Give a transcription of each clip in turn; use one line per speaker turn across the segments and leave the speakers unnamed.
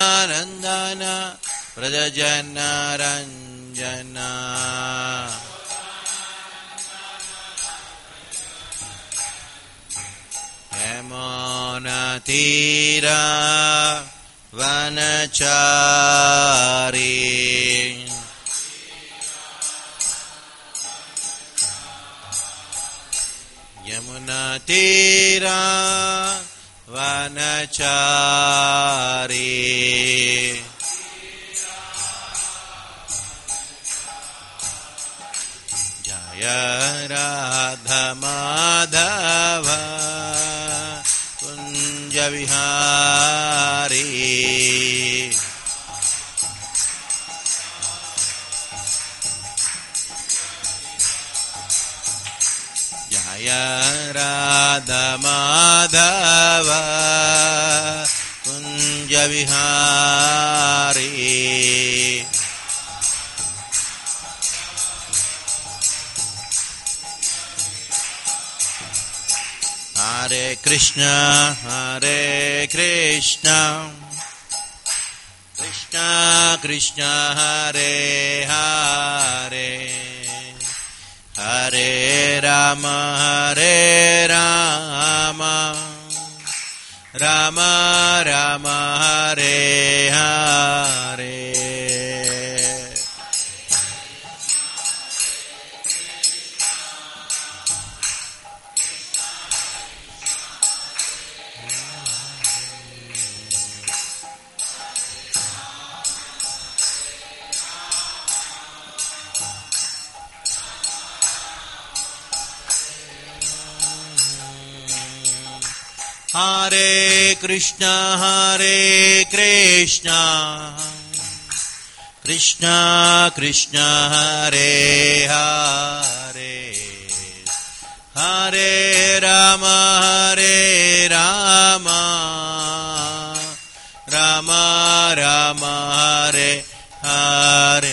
नंदन व्रजजन रंजन यमुना तीरा वनचारी यमुना तीरा वनचारी जय राधा माधव कुंज विहारी जय राधा माधव कुंज विहारी हरे Krishna Krishna Krishna Hare Hare Hare Ram Ram Ram Hare Hare Hare Krishna Krishna Krishna Hare Hare Hare Ram Ram Ram Hare Hare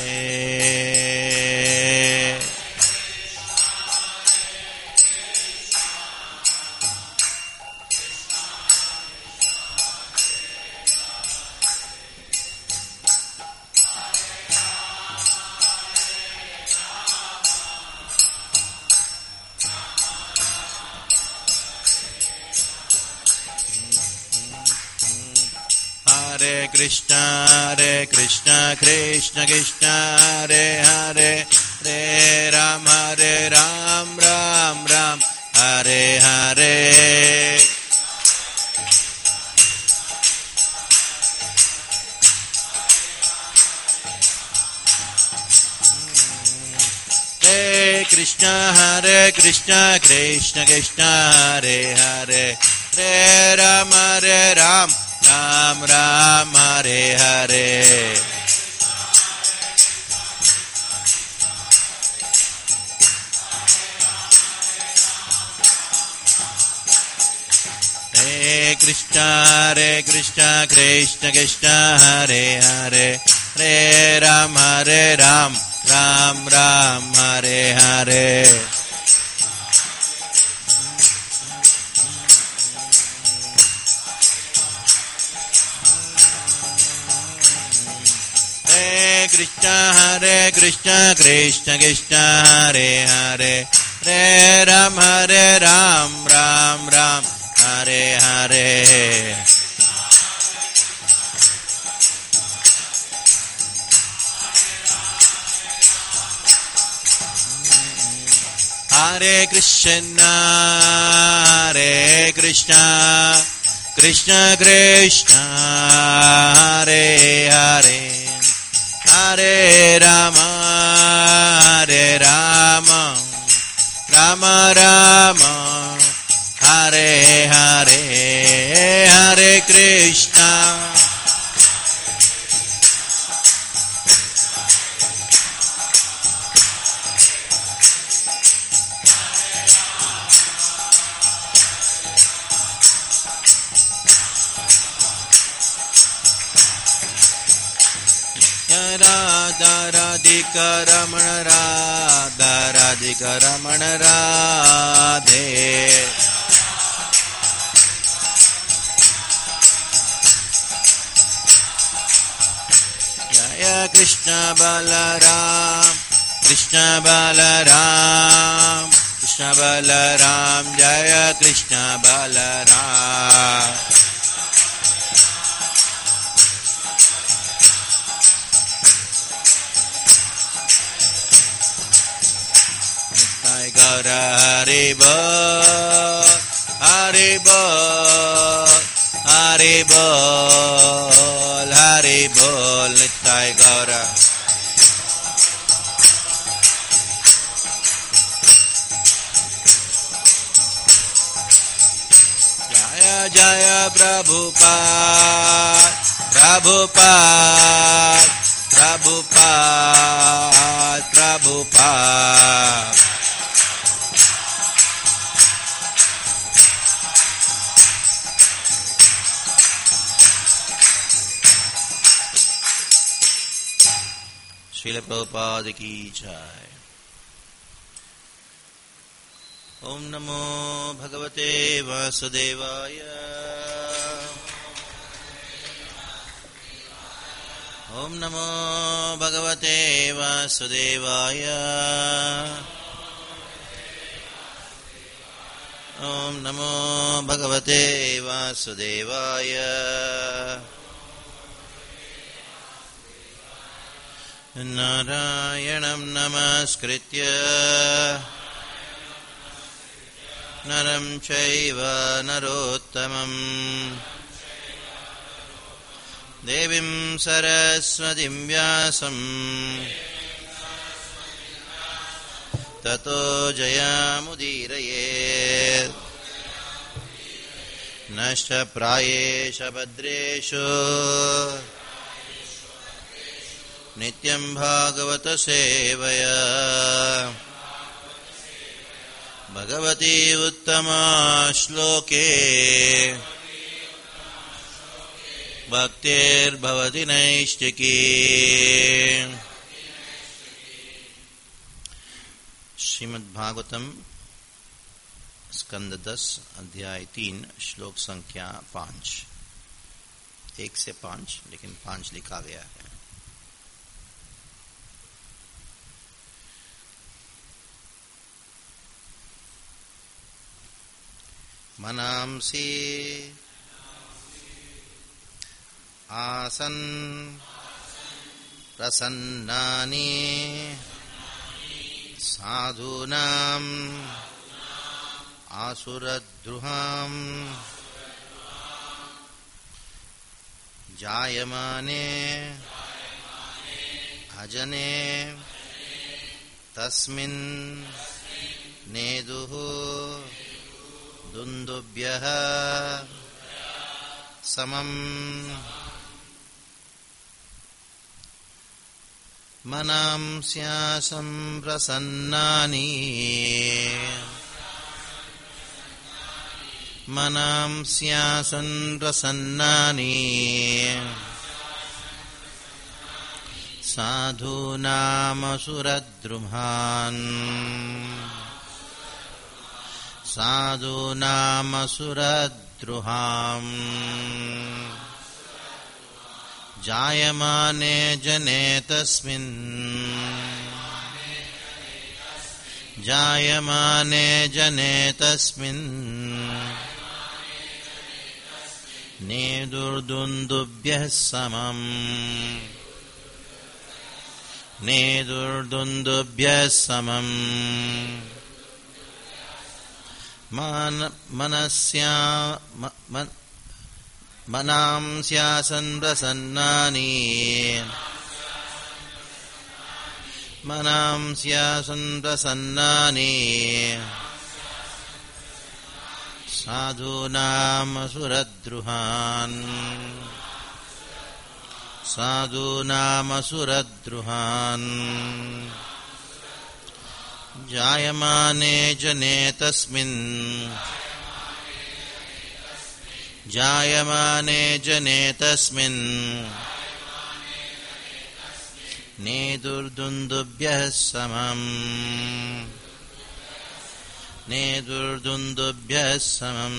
Hare Krishna Krishna Krishna Hare Hare Hare Ram Ram Ram Hare Hare Krishna Krishna Krishna Hare Hare Hare Ram Ram Ram Hare Hare Hare Krishna Krishna Krishna Hare Hare Hare Ram Ram Ram Hare Hare Hare Krishna Krishna Hare Hare Hare Ram Ram Ram Hare Hare Hare Krishna Krishna Krishna Hare Hare Hare Rama Rama Rama Hare Hare Hare Krishna Radha Radhika Ramana Radhe Jaya Krishna Balaram, Krishna Balaram, Krishna Balaram, Jaya Krishna Balaram. Gaura Hari Bol, Hari Bol, Hari Bol, Hari Bol, Nittai Gaura. Jaya Jaya Prabhupada, Prabhupada, Prabhupada, Prabhupada. Srila Prabhupada की जय। ओम नमो भगवते वासुदेवाय। ओम नमो भगवते वासुदेवाय। ओम नमो भगवते वासुदेवाय। नारायणं नमस्कृत्य नरं चैव नरोत्तमं देवीं सरस्वतीं व्यासं ततो जयमुदीरयेत्। नष्टप्रायेषु भद्रेषु नित्यं भागवत सेवया भगवती उत्तमा श्लोके भक्तिर्भवति नैष्टिकी। श्रीमद्भागवतम स्कंद 10 अध्याय 3 श्लोक संख्या 5। 1 से 5 लेकिन 5 लिखा गया है। मनांसि आसन् प्रसन्नानि साधूनाम् आसुरद्रुहाम् जायमाने अजने तस्मिन् नेदुः दुन्दुभ्यः समम्। मनांस्यासं प्रसन्नानि मनांस्यासं प्रसन्नानि साधूनामसुरद्रुहान् साधूनामसुरद्रुहाम् जायमाने जने तस्मिन् जायमाने जने तस्मिन् नेदुर्दुन्दुभ्यः समम् नेदुर्दुन्दुभ्यः समम्। मनांस्यासन् प्रसन्नानि मनांस्यासन् प्रसन्नानि साधूनामसुरद्रुहान् साधूनामसुरद्रुहान् जायमाने जने तस्मिन् जायमाने जने तस्मिन् नेदुर्दुन्दुभ्यः समम् नेदुर्दुन्दुभ्यः समम्।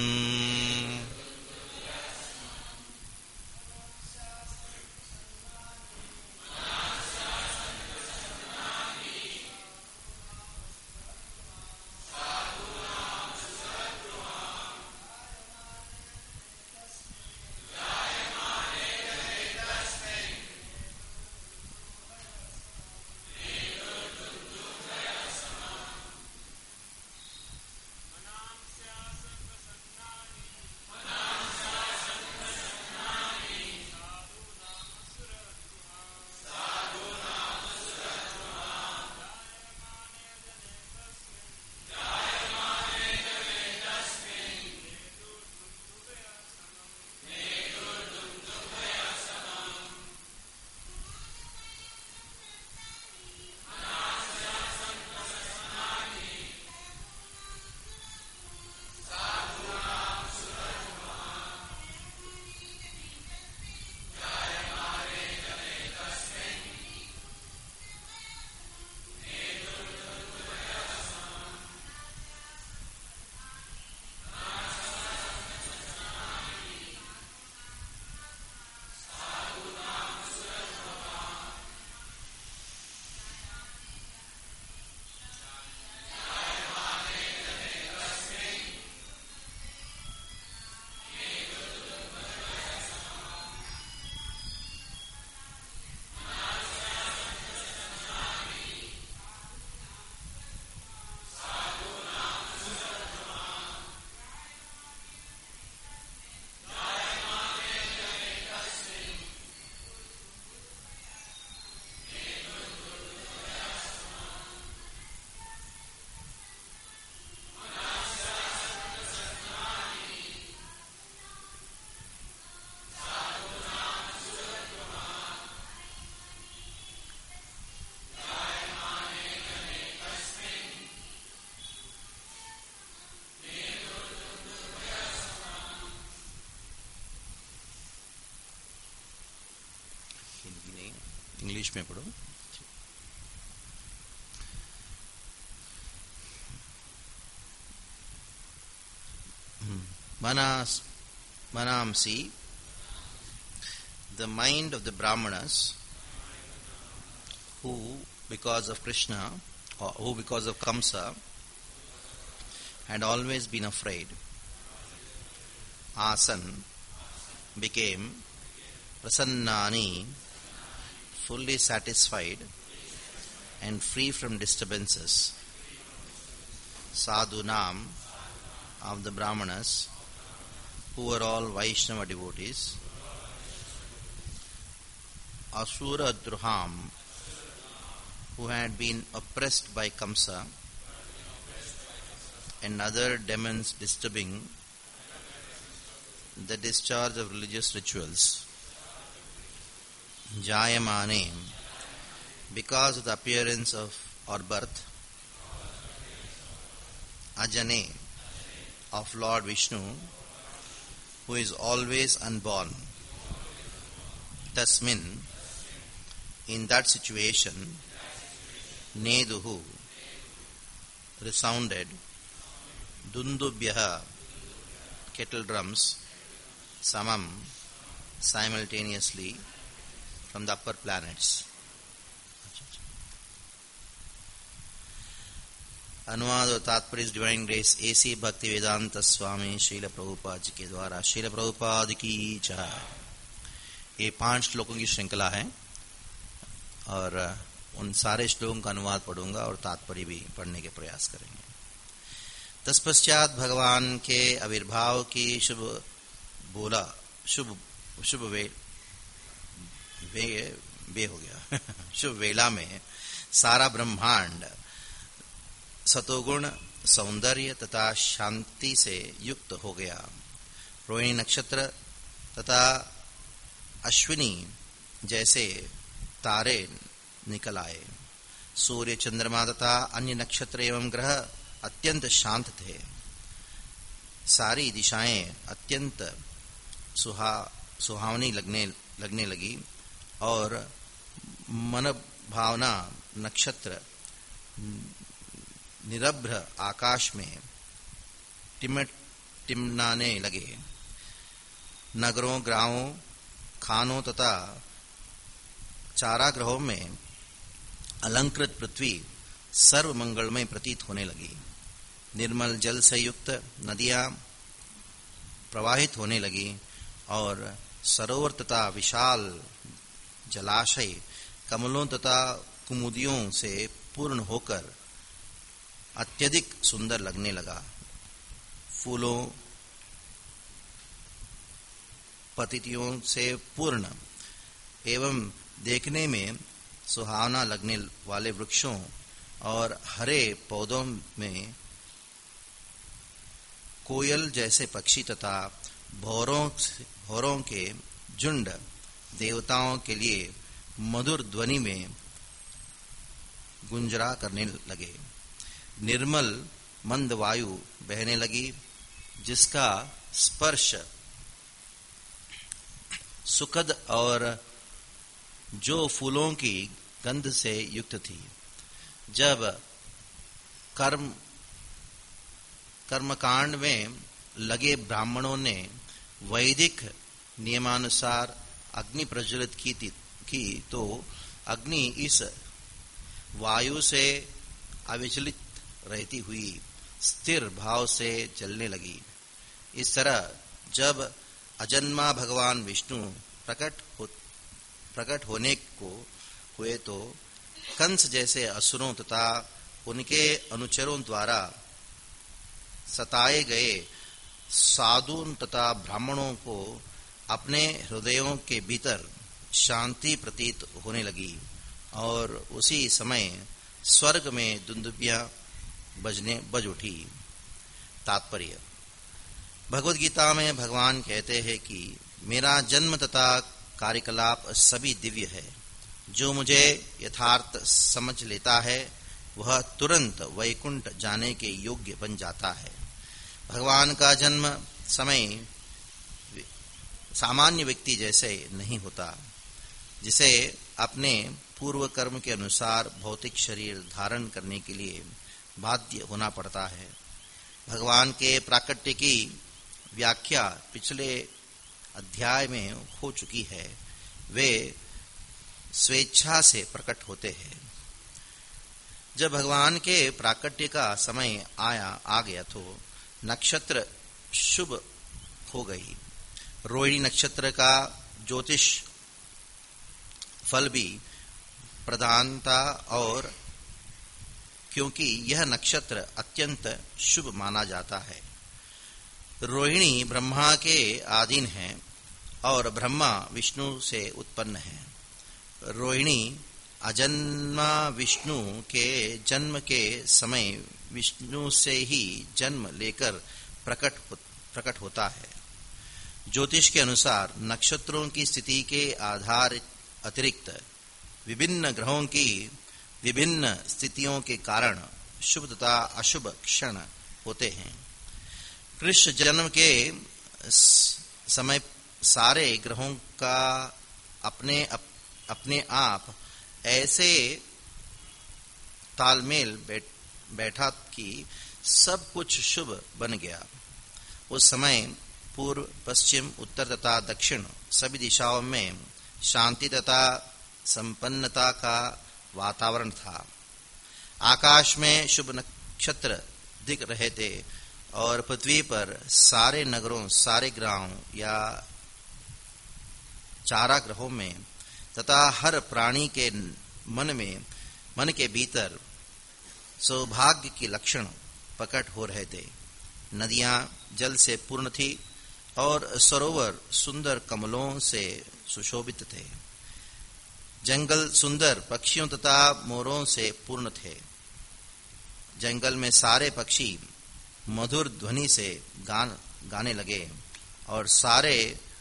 हिंदी नहीं, इंग्लिश में पढ़ो। Manamsi, the mind of the Brahmanas, who because of Krishna, or who because of Kamsa, had always been afraid, Asan became Prasannani, fully satisfied and free from disturbances. Sadhunam, of the Brahmanas, who were all Vaishnava devotees. Asura Druham, who had been oppressed by Kamsa and other demons disturbing the discharge of religious rituals. Jayamane, because of the appearance of or birth. Ajane, of Lord Vishnu, who is always unborn. Tasmin, in that situation, Neduhu, resounded, Dundubhyaha, kettle drums, Samam, simultaneously, from the upper planets. अनुवाद और तात्पर्य divine grace AC भक्ति वेदांत स्वामी श्रील प्रभुपाद जी के द्वारा श्रील प्रभुपाद की जय। ये 5 श्लोकों की श्रृंखला है और उन सारे श्लोकों का अनुवाद पढ़ूंगा और तात्पर्य भी पढ़ने के प्रयास करेंगे। तत्पश्चात भगवान के आविर्भाव की शुभ वेला में सारा ब्रह्मांड सतोगुण सौंदर्य तथा शांति से युक्त हो गया। रोहिणी नक्षत्र तथा अश्विनी जैसे तारे निकल आए। सूर्य चंद्रमा तथा अन्य नक्षत्र एवं ग्रह अत्यंत शांत थे। सारी दिशाएं अत्यंत सुहावनी लगने लगी और मन भावना नक्षत्र निरभ्र आकाश में टिमटिमाने लगे। नगरों, गांवों, खानों तथा चारागृहों में अलंकृत पृथ्वी सर्व मंगलमय प्रतीत होने लगी। निर्मल जल से युक्त नदियां प्रवाहित होने लगी और सरोवर तथा विशाल जलाशय कमलों तथा कुमुदियों से पूर्ण होकर अत्यधिक सुंदर लगने लगा। फूलों पतितियों से पूर्ण एवं देखने में सुहावना लगने वाले वृक्षों और हरे पौधों में कोयल जैसे पक्षी तथा भौरों के झुंड देवताओं के लिए मधुर ध्वनि में गुंजरा करने लगे। निर्मल मंद वायु बहने लगी, जिसका स्पर्श सुखद और जो फूलों की गंध से युक्त थी। जब कर्मकांड में लगे ब्राह्मणों ने वैदिक नियमानुसार अग्नि प्रज्वलित की तो अग्नि इस वायु से अविचलित रहती हुई स्थिर भाव से जलने लगी। इस तरह जब अजन्मा भगवान विष्णु प्रकट होने को हुए तो कंस जैसे असुरों तथा उनके अनुचरों द्वारा सताए गए साधु तथा ब्राह्मणों को अपने हृदयों के भीतर शांति प्रतीत होने लगी और उसी समय स्वर्ग में दुंदुभियां बज उठी। तात्पर्य: भगवद गीता में भगवान कहते हैं कि मेरा जन्म तथा कार्यकलाप सभी दिव्य है। जो मुझे यथार्थ समझ लेता है वह तुरंत वैकुंठ जाने के योग्य बन जाता है। भगवान का जन्म समय सामान्य व्यक्ति जैसे नहीं होता। जिसे अपने पूर्व कर्म के अनुसार भौतिक शरीर धारण करने के लिए बाध्य होना पड़ता है। भगवान के प्राकट्य की व्याख्या पिछले अध्याय में हो चुकी है। वे स्वेच्छा से प्रकट होते हैं। जब भगवान के प्राकट्य का समय आ गया तो नक्षत्र शुभ हो गई। रोहिणी नक्षत्र का ज्योतिष फल भी प्रधानता, और क्योंकि यह नक्षत्र अत्यंत शुभ माना जाता है। रोहिणी ब्रह्मा के आधीन है और ब्रह्मा विष्णु से उत्पन्न है। रोहिणी अजन्मा विष्णु के जन्म के समय विष्णु से ही जन्म लेकर प्रकट होता है। ज्योतिष के अनुसार नक्षत्रों की स्थिति के आधार अतिरिक्त विभिन्न ग्रहों की विभिन्न स्थितियों के कारण शुभ तथा अशुभ क्षण होते हैं। कृष्ण जन्म के समय सारे ग्रहों का अपने आप ऐसे तालमेल बैठा कि सब कुछ शुभ बन गया। उस समय पूर्व, पश्चिम, उत्तर तथा दक्षिण सभी दिशाओं में शांति तथा संपन्नता का वातावरण था। आकाश में शुभ नक्षत्र दिख रहे थे और पृथ्वी पर सारे नगरों, सारे ग्रामों या चारा ग्रहों में तथा हर प्राणी के मन के भीतर सौभाग्य के लक्षण प्रकट हो रहे थे। नदियां जल से पूर्ण थी और सरोवर सुंदर कमलों से सुशोभित थे। जंगल सुंदर पक्षियों तथा मोरों से पूर्ण थे। जंगल में सारे पक्षी मधुर ध्वनि से गाने लगे और सारे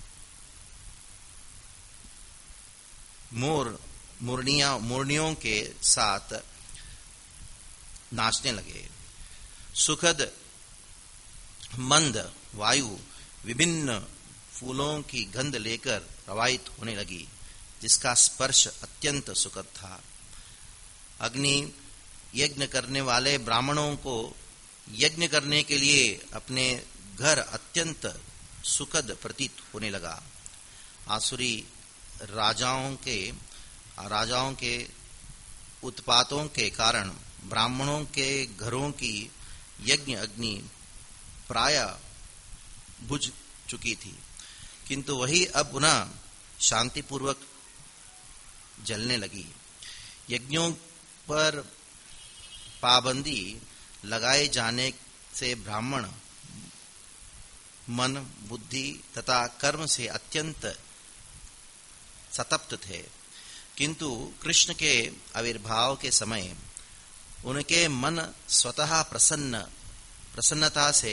मुरनियों के साथ नाचने लगे। सुखद मंद वायु विभिन्न फूलों की गंध लेकर प्रवाहित होने लगी, जिसका स्पर्श अत्यंत सुखद था। अग्नि यज्ञ करने वाले ब्राह्मणों को यज्ञ करने के लिए अपने घर अत्यंत सुखद प्रतीत होने लगा। आसुरी राजाओं के उत्पातों के कारण ब्राह्मणों के घरों की यज्ञ अग्नि प्राय बुझ चुकी थी, किंतु वही अब पुनः शांतिपूर्वक जलने लगी। यज्ञों पर पाबंदी लगाए जाने से ब्राह्मण मन, बुद्धि तथा कर्म से अत्यंत सतप्त थे, किंतु कृष्ण के आविर्भाव के समय उनके मन स्वतः प्रसन्नता से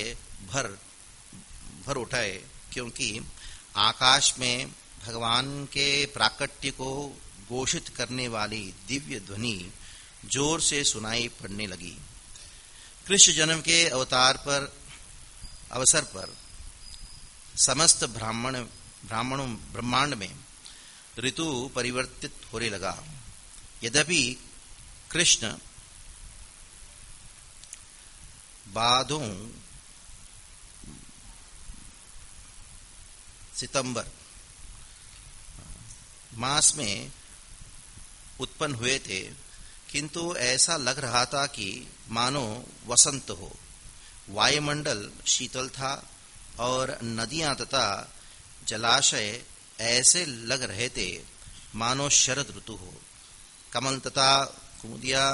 भर उठाए, क्योंकि आकाश में भगवान के प्राकट्य को घोषित करने वाली दिव्य ध्वनि जोर से सुनाई पड़ने लगी। कृष्ण जन्म के अवसर पर समस्त ब्रह्मांड में ऋतु परिवर्तित होने लगा। यद्यपि कृष्ण भादों सितंबर मास में उत्पन्न हुए थे, किंतु ऐसा लग रहा था कि मानो वसंत हो। वायुमंडल शीतल था और नदियां तथा जलाशय ऐसे लग रहे थे मानो शरद ऋतु हो। कमल तथा कुमुदिया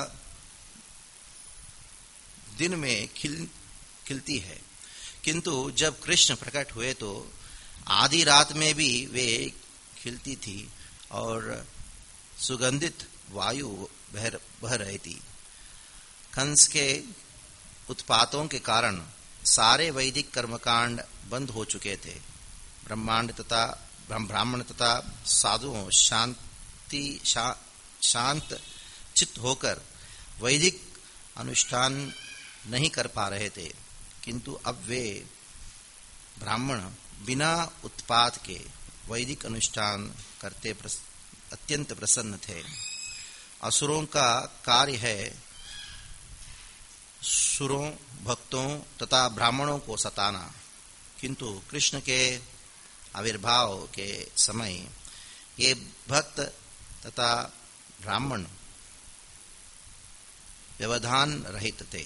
दिन में खिलती है, किंतु जब कृष्ण प्रकट हुए तो आधी रात में भी वे खिलती थी और सुगंधित वायु बह रही थी। कंस के उत्पातों के कारण सारे वैदिक कर्मकांड बंद हो चुके थे। ब्राह्मण तथा साधुओं शांत चित्त होकर वैदिक अनुष्ठान नहीं कर पा रहे थे, किंतु अब वे ब्राह्मण बिना उत्पात के वैदिक अनुष्ठान करते अत्यंत प्रसन्न थे। असुरों का कार्य है सुरों, भक्तों तथा ब्राह्मणों को सताना, किंतु कृष्ण के आविर्भाव के समय ये भक्त तथा ब्राह्मण व्यवधान रहित थे।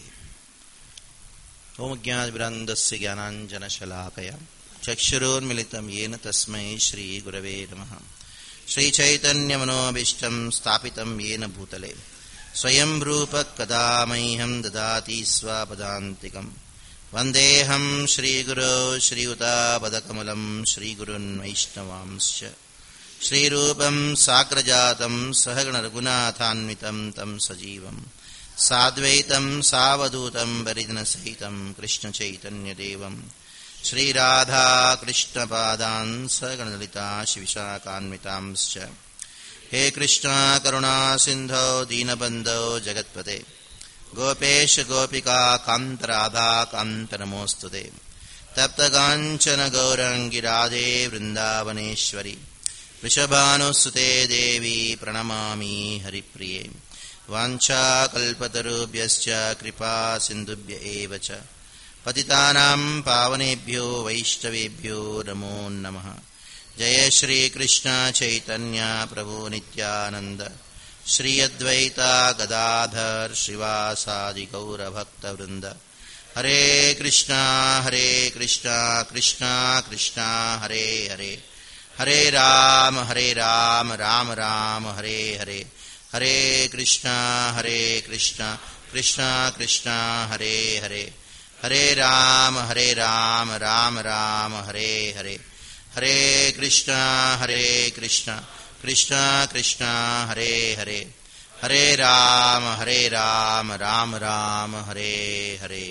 ओम ज्ञानविरन्दस्य ज्ञानाञ्जनशलाकया चक्षुरुन्मिलितं येन तस्मै श्रीगुरवे नमः। श्रीचैतन्यमनोभीष्टं स्थापितं येन भूतले स्वयं रूप कदा मह्यं ददाति स्वपदान्तिकम्। वन्देऽहं श्रीगुरो श्रीयुतापदकमलं श्रीगुरुन् वैष्णवांश्च श्रीरूपं साग्रजातं सहगणरघुनाथान्वितं तं सजीवं साद्वैतं सावधूतं परिजनसहितं कृष्णचैतन्यदेवं श्रीराधा कृष्णपादान् सगणललिता श्रीविशाखान्वितांश्च। हे कृष्ण करुणा सिन्धो दीनबन्धो जगत्पते गोपेश गोपिका कान्त राधा कान्त नमोऽस्तुते। तप्तकाञ्चन गौराङ्गी राधे वृन्दावनेश्वरि वृषभानुसुते देवी प्रणमामि हरिप्रिये। वाञ्छाकल्पतरुभ्यश्च कृपा सिन्धुभ्य एव च पतितानां पावनेभ्यो वैष्णवेभ्यो नमो नमः। जय श्री कृष्ण चैतन्य प्रभु नित्यानंद श्री अद्वैता गदाधर श्रीवासादि गौर भक्त वृंद। हरे कृष्णा कृष्णा कृष्णा हरे हरे, हरे राम राम राम हरे हरे, हरे कृष्णा कृष्णा कृष्णा हरे हरे, हरे राम राम राम हरे हरे, हरे कृष्णा कृष्णा कृष्णा हरे हरे, हरे राम राम राम हरे हरे।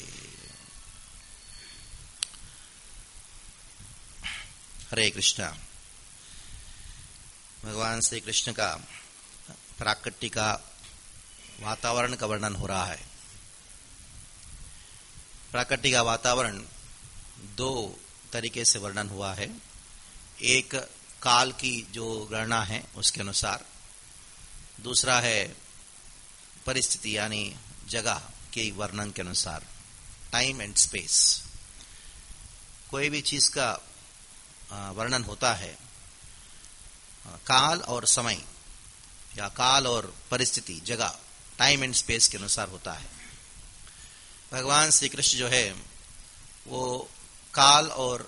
हरे कृष्णा। भगवान श्री कृष्ण का प्राकट्य का वातावरण का वर्णन हो रहा है। प्राकट्य का वातावरण दो तरीके से वर्णन हुआ है। एक काल की जो गणना है उसके अनुसार, दूसरा है परिस्थिति यानी जगह के वर्णन के अनुसार, टाइम एंड स्पेस। कोई भी चीज का वर्णन होता है काल और समय या काल और परिस्थिति, जगह, टाइम एंड स्पेस के अनुसार होता है। भगवान श्री कृष्ण जो है वो काल और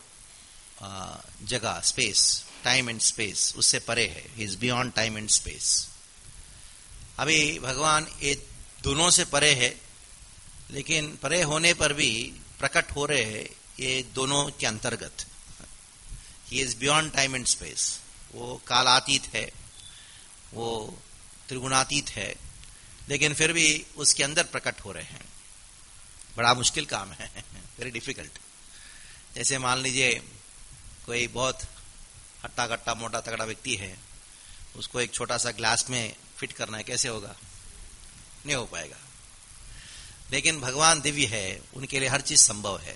जगह, स्पेस, टाइम एंड स्पेस, उससे परे है। He is beyond time and space. अभी भगवान ये दोनों से परे है, लेकिन परे होने पर भी प्रकट हो रहे हैं ये दोनों के अंतर्गत। He is beyond time and space. वो कालातीत है, वो त्रिगुणातीत है, लेकिन फिर भी उसके अंदर प्रकट हो रहे हैं। बड़ा मुश्किल काम है, वेरी डिफिकल्ट। जैसे मान लीजिए कोई बहुत हट्टा कट्टा मोटा तगड़ा व्यक्ति है, उसको एक छोटा सा ग्लास में फिट करना है, कैसे होगा? नहीं हो पाएगा। लेकिन भगवान दिव्य है, उनके लिए हर चीज संभव है।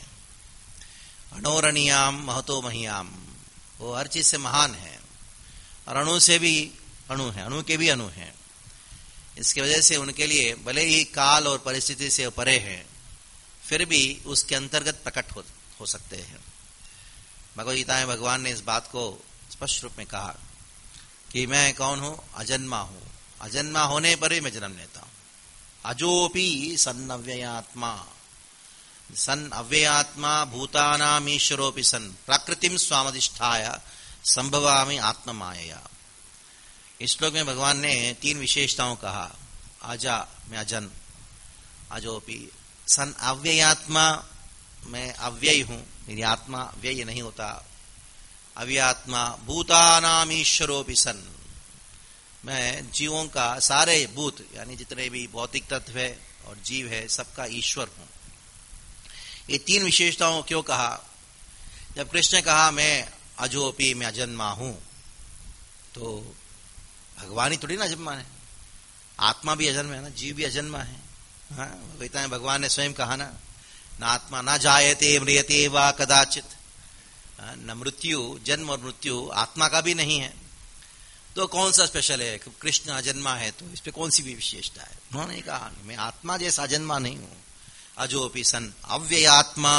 अणोरणीयाम महतो महियाम, वो हर चीज से महान है और अणु से भी अणु है, अणु के भी अणु है। इसकी वजह से उनके लिए भले ही काल और परिस्थिति से परे हैं, फिर भी उसके अंतर्गत प्रकट हो सकते हैं। भगवद गीता में भगवान ने इस बात को स्पष्ट रूप में कहा कि मैं कौन हूं? अजन्मा हूं। अजन्मा होने पर भी मैं जन्म लेता हूं। अजोपि सन अव्ययात्मा, सन अव्ययात्मा भूतानाम ईश्वरोपि सन प्रकृतिम स्वामधिष्ठाय संभवामि आत्ममायया। इस श्लोक में भगवान ने तीन विशेषताओं कहा। आजा, मैं अजन, अजोपि, सन अव्ययात्मा, मैं अव्यय हूं, मेरी आत्मा व्यय नहीं होता। अव्यात्मा भूतानाम ईश्वरोपि सन, मैं जीवों का, सारे भूत यानी जितने भी भौतिक तत्व है और जीव है, सबका ईश्वर हूं। ये तीन विशेषताओं क्यों कहा? जब कृष्ण ने कहा मैं अजोपि, मैं अजन्मा हूं, तो भगवान ही थोड़ी ना अजन्मा है, आत्मा भी अजन्मा है ना, जीव भी अजन्मा है। हाँ, गीता में भगवान ने स्वयं कहा ना, न आत्मा न जायते म्रियते वा कदाचित, न मृत्यु, जन्म और मृत्यु आत्मा का भी नहीं है।
तो कौन सा स्पेशल है? कृष्ण अजन्मा है तो इस पे कौन सी भी विशेषता है? उन्होंने कहा मैं आत्मा जैसा अजन्मा नहीं हूं, अजोपि सन अव्ययात्मा,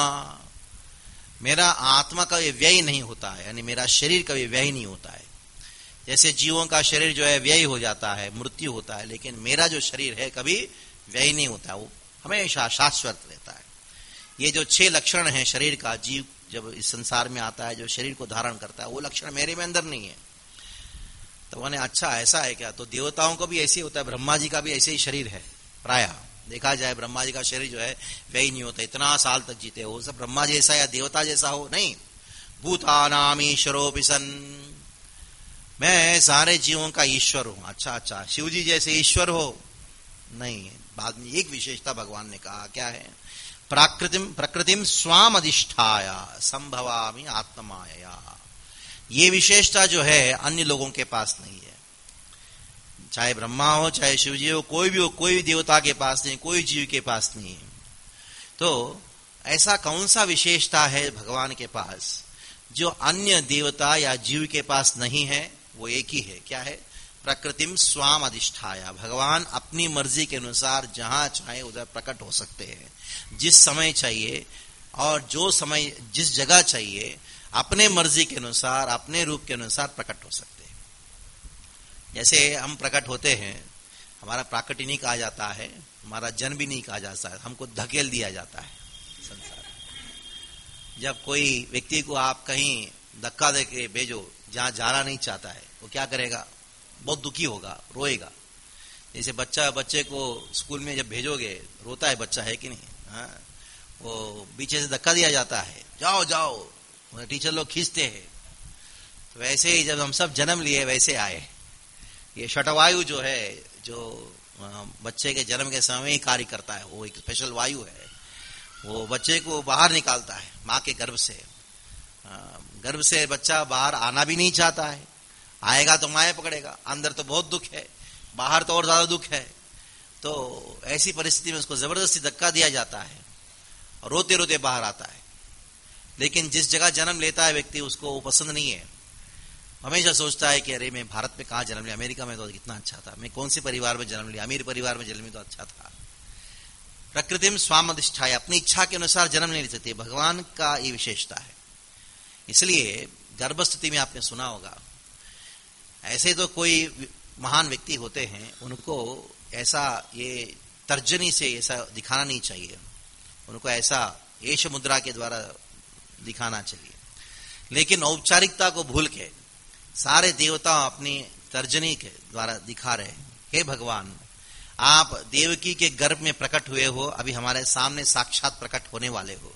मेरा आत्मा का व्यय नहीं होता है, यानी मेरा शरीर का व्यय नहीं होता है। जैसे जीवों का शरीर जो है व्यय हो जाता है, मृत्यु होता है, लेकिन मेरा जो शरीर है कभी व्यय नहीं होता, वो हमेशा शाश्वत रहता है। ये जो 6 लक्षण हैं शरीर का, जीव जब इस संसार में आता है जो शरीर को धारण करता है, वो लक्षण मेरे में अंदर नहीं है। तो मैंने अच्छा ऐसा है क्या? तो देवताओं को भी ऐसे ही होता है, ब्रह्मा जी का भी ऐसे ही शरीर है। प्रायः देखा जाए ब्रह्मा जी का शरीर जो है व्यय नहीं होता, इतना साल तक जीते हो, सब ब्रह्मा जैसा या देवता जैसा हो नहीं। भूतानाम ईश्वरोऽपि सन्, मैं सारे जीवों का ईश्वर हूं। अच्छा, शिव जी जैसे ईश्वर हो? नहीं। बाद में एक विशेषता भगवान ने कहा, क्या है? प्रकृतिम स्वाम अधिष्ठाय संभवामि आत्ममायया। ये विशेषता जो है अन्य लोगों के पास नहीं है। चाहे ब्रह्मा हो, चाहे शिव जी हो, कोई भी हो, कोई देवता के पास नहीं, कोई जीव के पास नहीं है। तो ऐसा कौन सा विशेषता है भगवान के पास जो अन्य देवता या जीव के पास नहीं है? वो एक ही है। क्या है? प्रकृतिम स्वाम अधिष्ठाय। भगवान अपनी मर्जी के अनुसार जहां चाहे उधर प्रकट हो सकते हैं, जिस समय चाहिए और जो समय जिस जगह चाहिए, अपने मर्जी के अनुसार अपने रूप के अनुसार प्रकट हो सकते हैं। जैसे हम प्रकट होते हैं, हमारा प्राकट्य नहीं कहा जाता है, हमारा जन्म भी नहीं कहा जाता है, हमको धकेल दिया जाता है संसार। जब कोई व्यक्ति को आप कहीं धक्का देके भेजो जहां जाना नहीं चाहता है, वो क्या करेगा? बहुत दुखी होगा, रोएगा। जैसे बच्चे को स्कूल में जब भेजोगे, रोता है बच्चा, है कि नहीं? हाँ, वो पीछे से धक्का दिया जाता है, जाओ जाओ, टीचर लोग खींचते हैं। तो वैसे ही जब हम सब जन्म लिए वैसे आए। ये शटवायु जो है, जो बच्चे के जन्म के समय ही कार्य करता है, वो एक स्पेशल वायु है। वो बच्चे को बाहर निकालता है माँ के गर्भ से। गर्भ से बच्चा बाहर आना भी नहीं चाहता है, आएगा तो माए पकड़ेगा, अंदर तो बहुत दुख है, बाहर तो और ज्यादा दुख है। तो ऐसी परिस्थिति में उसको जबरदस्ती धक्का दिया जाता है और रोते रोते बाहर आता है। लेकिन जिस जगह जन्म लेता है व्यक्ति, उसको वो पसंद नहीं है। हमेशा सोचता है कि अरे मैं भारत में कहाँ जन्म लिया, अमेरिका में तो कितना अच्छा था, मैं कौन से परिवार में जन्म लिया, अमीर परिवार में जन्म लिया तो अच्छा था। प्रकृतिम स्वाम अधिष्ठाय, अपनी इच्छा के अनुसार जन्म नहीं ले सकते। भगवान का ये विशेषता है। इसलिए गर्भस्थिति में आपने सुना होगा, ऐसे तो कोई महान व्यक्ति होते हैं, उनको ऐसा ये तर्जनी से ऐसा दिखाना नहीं चाहिए, उनको ऐसा एश मुद्रा के द्वारा दिखाना चाहिए। लेकिन औपचारिकता को भूल के सारे देवता अपनी तर्जनी के द्वारा दिखा रहे हैं, हे भगवान आप देवकी के गर्भ में प्रकट हुए हो, अभी हमारे सामने साक्षात प्रकट होने वाले हो।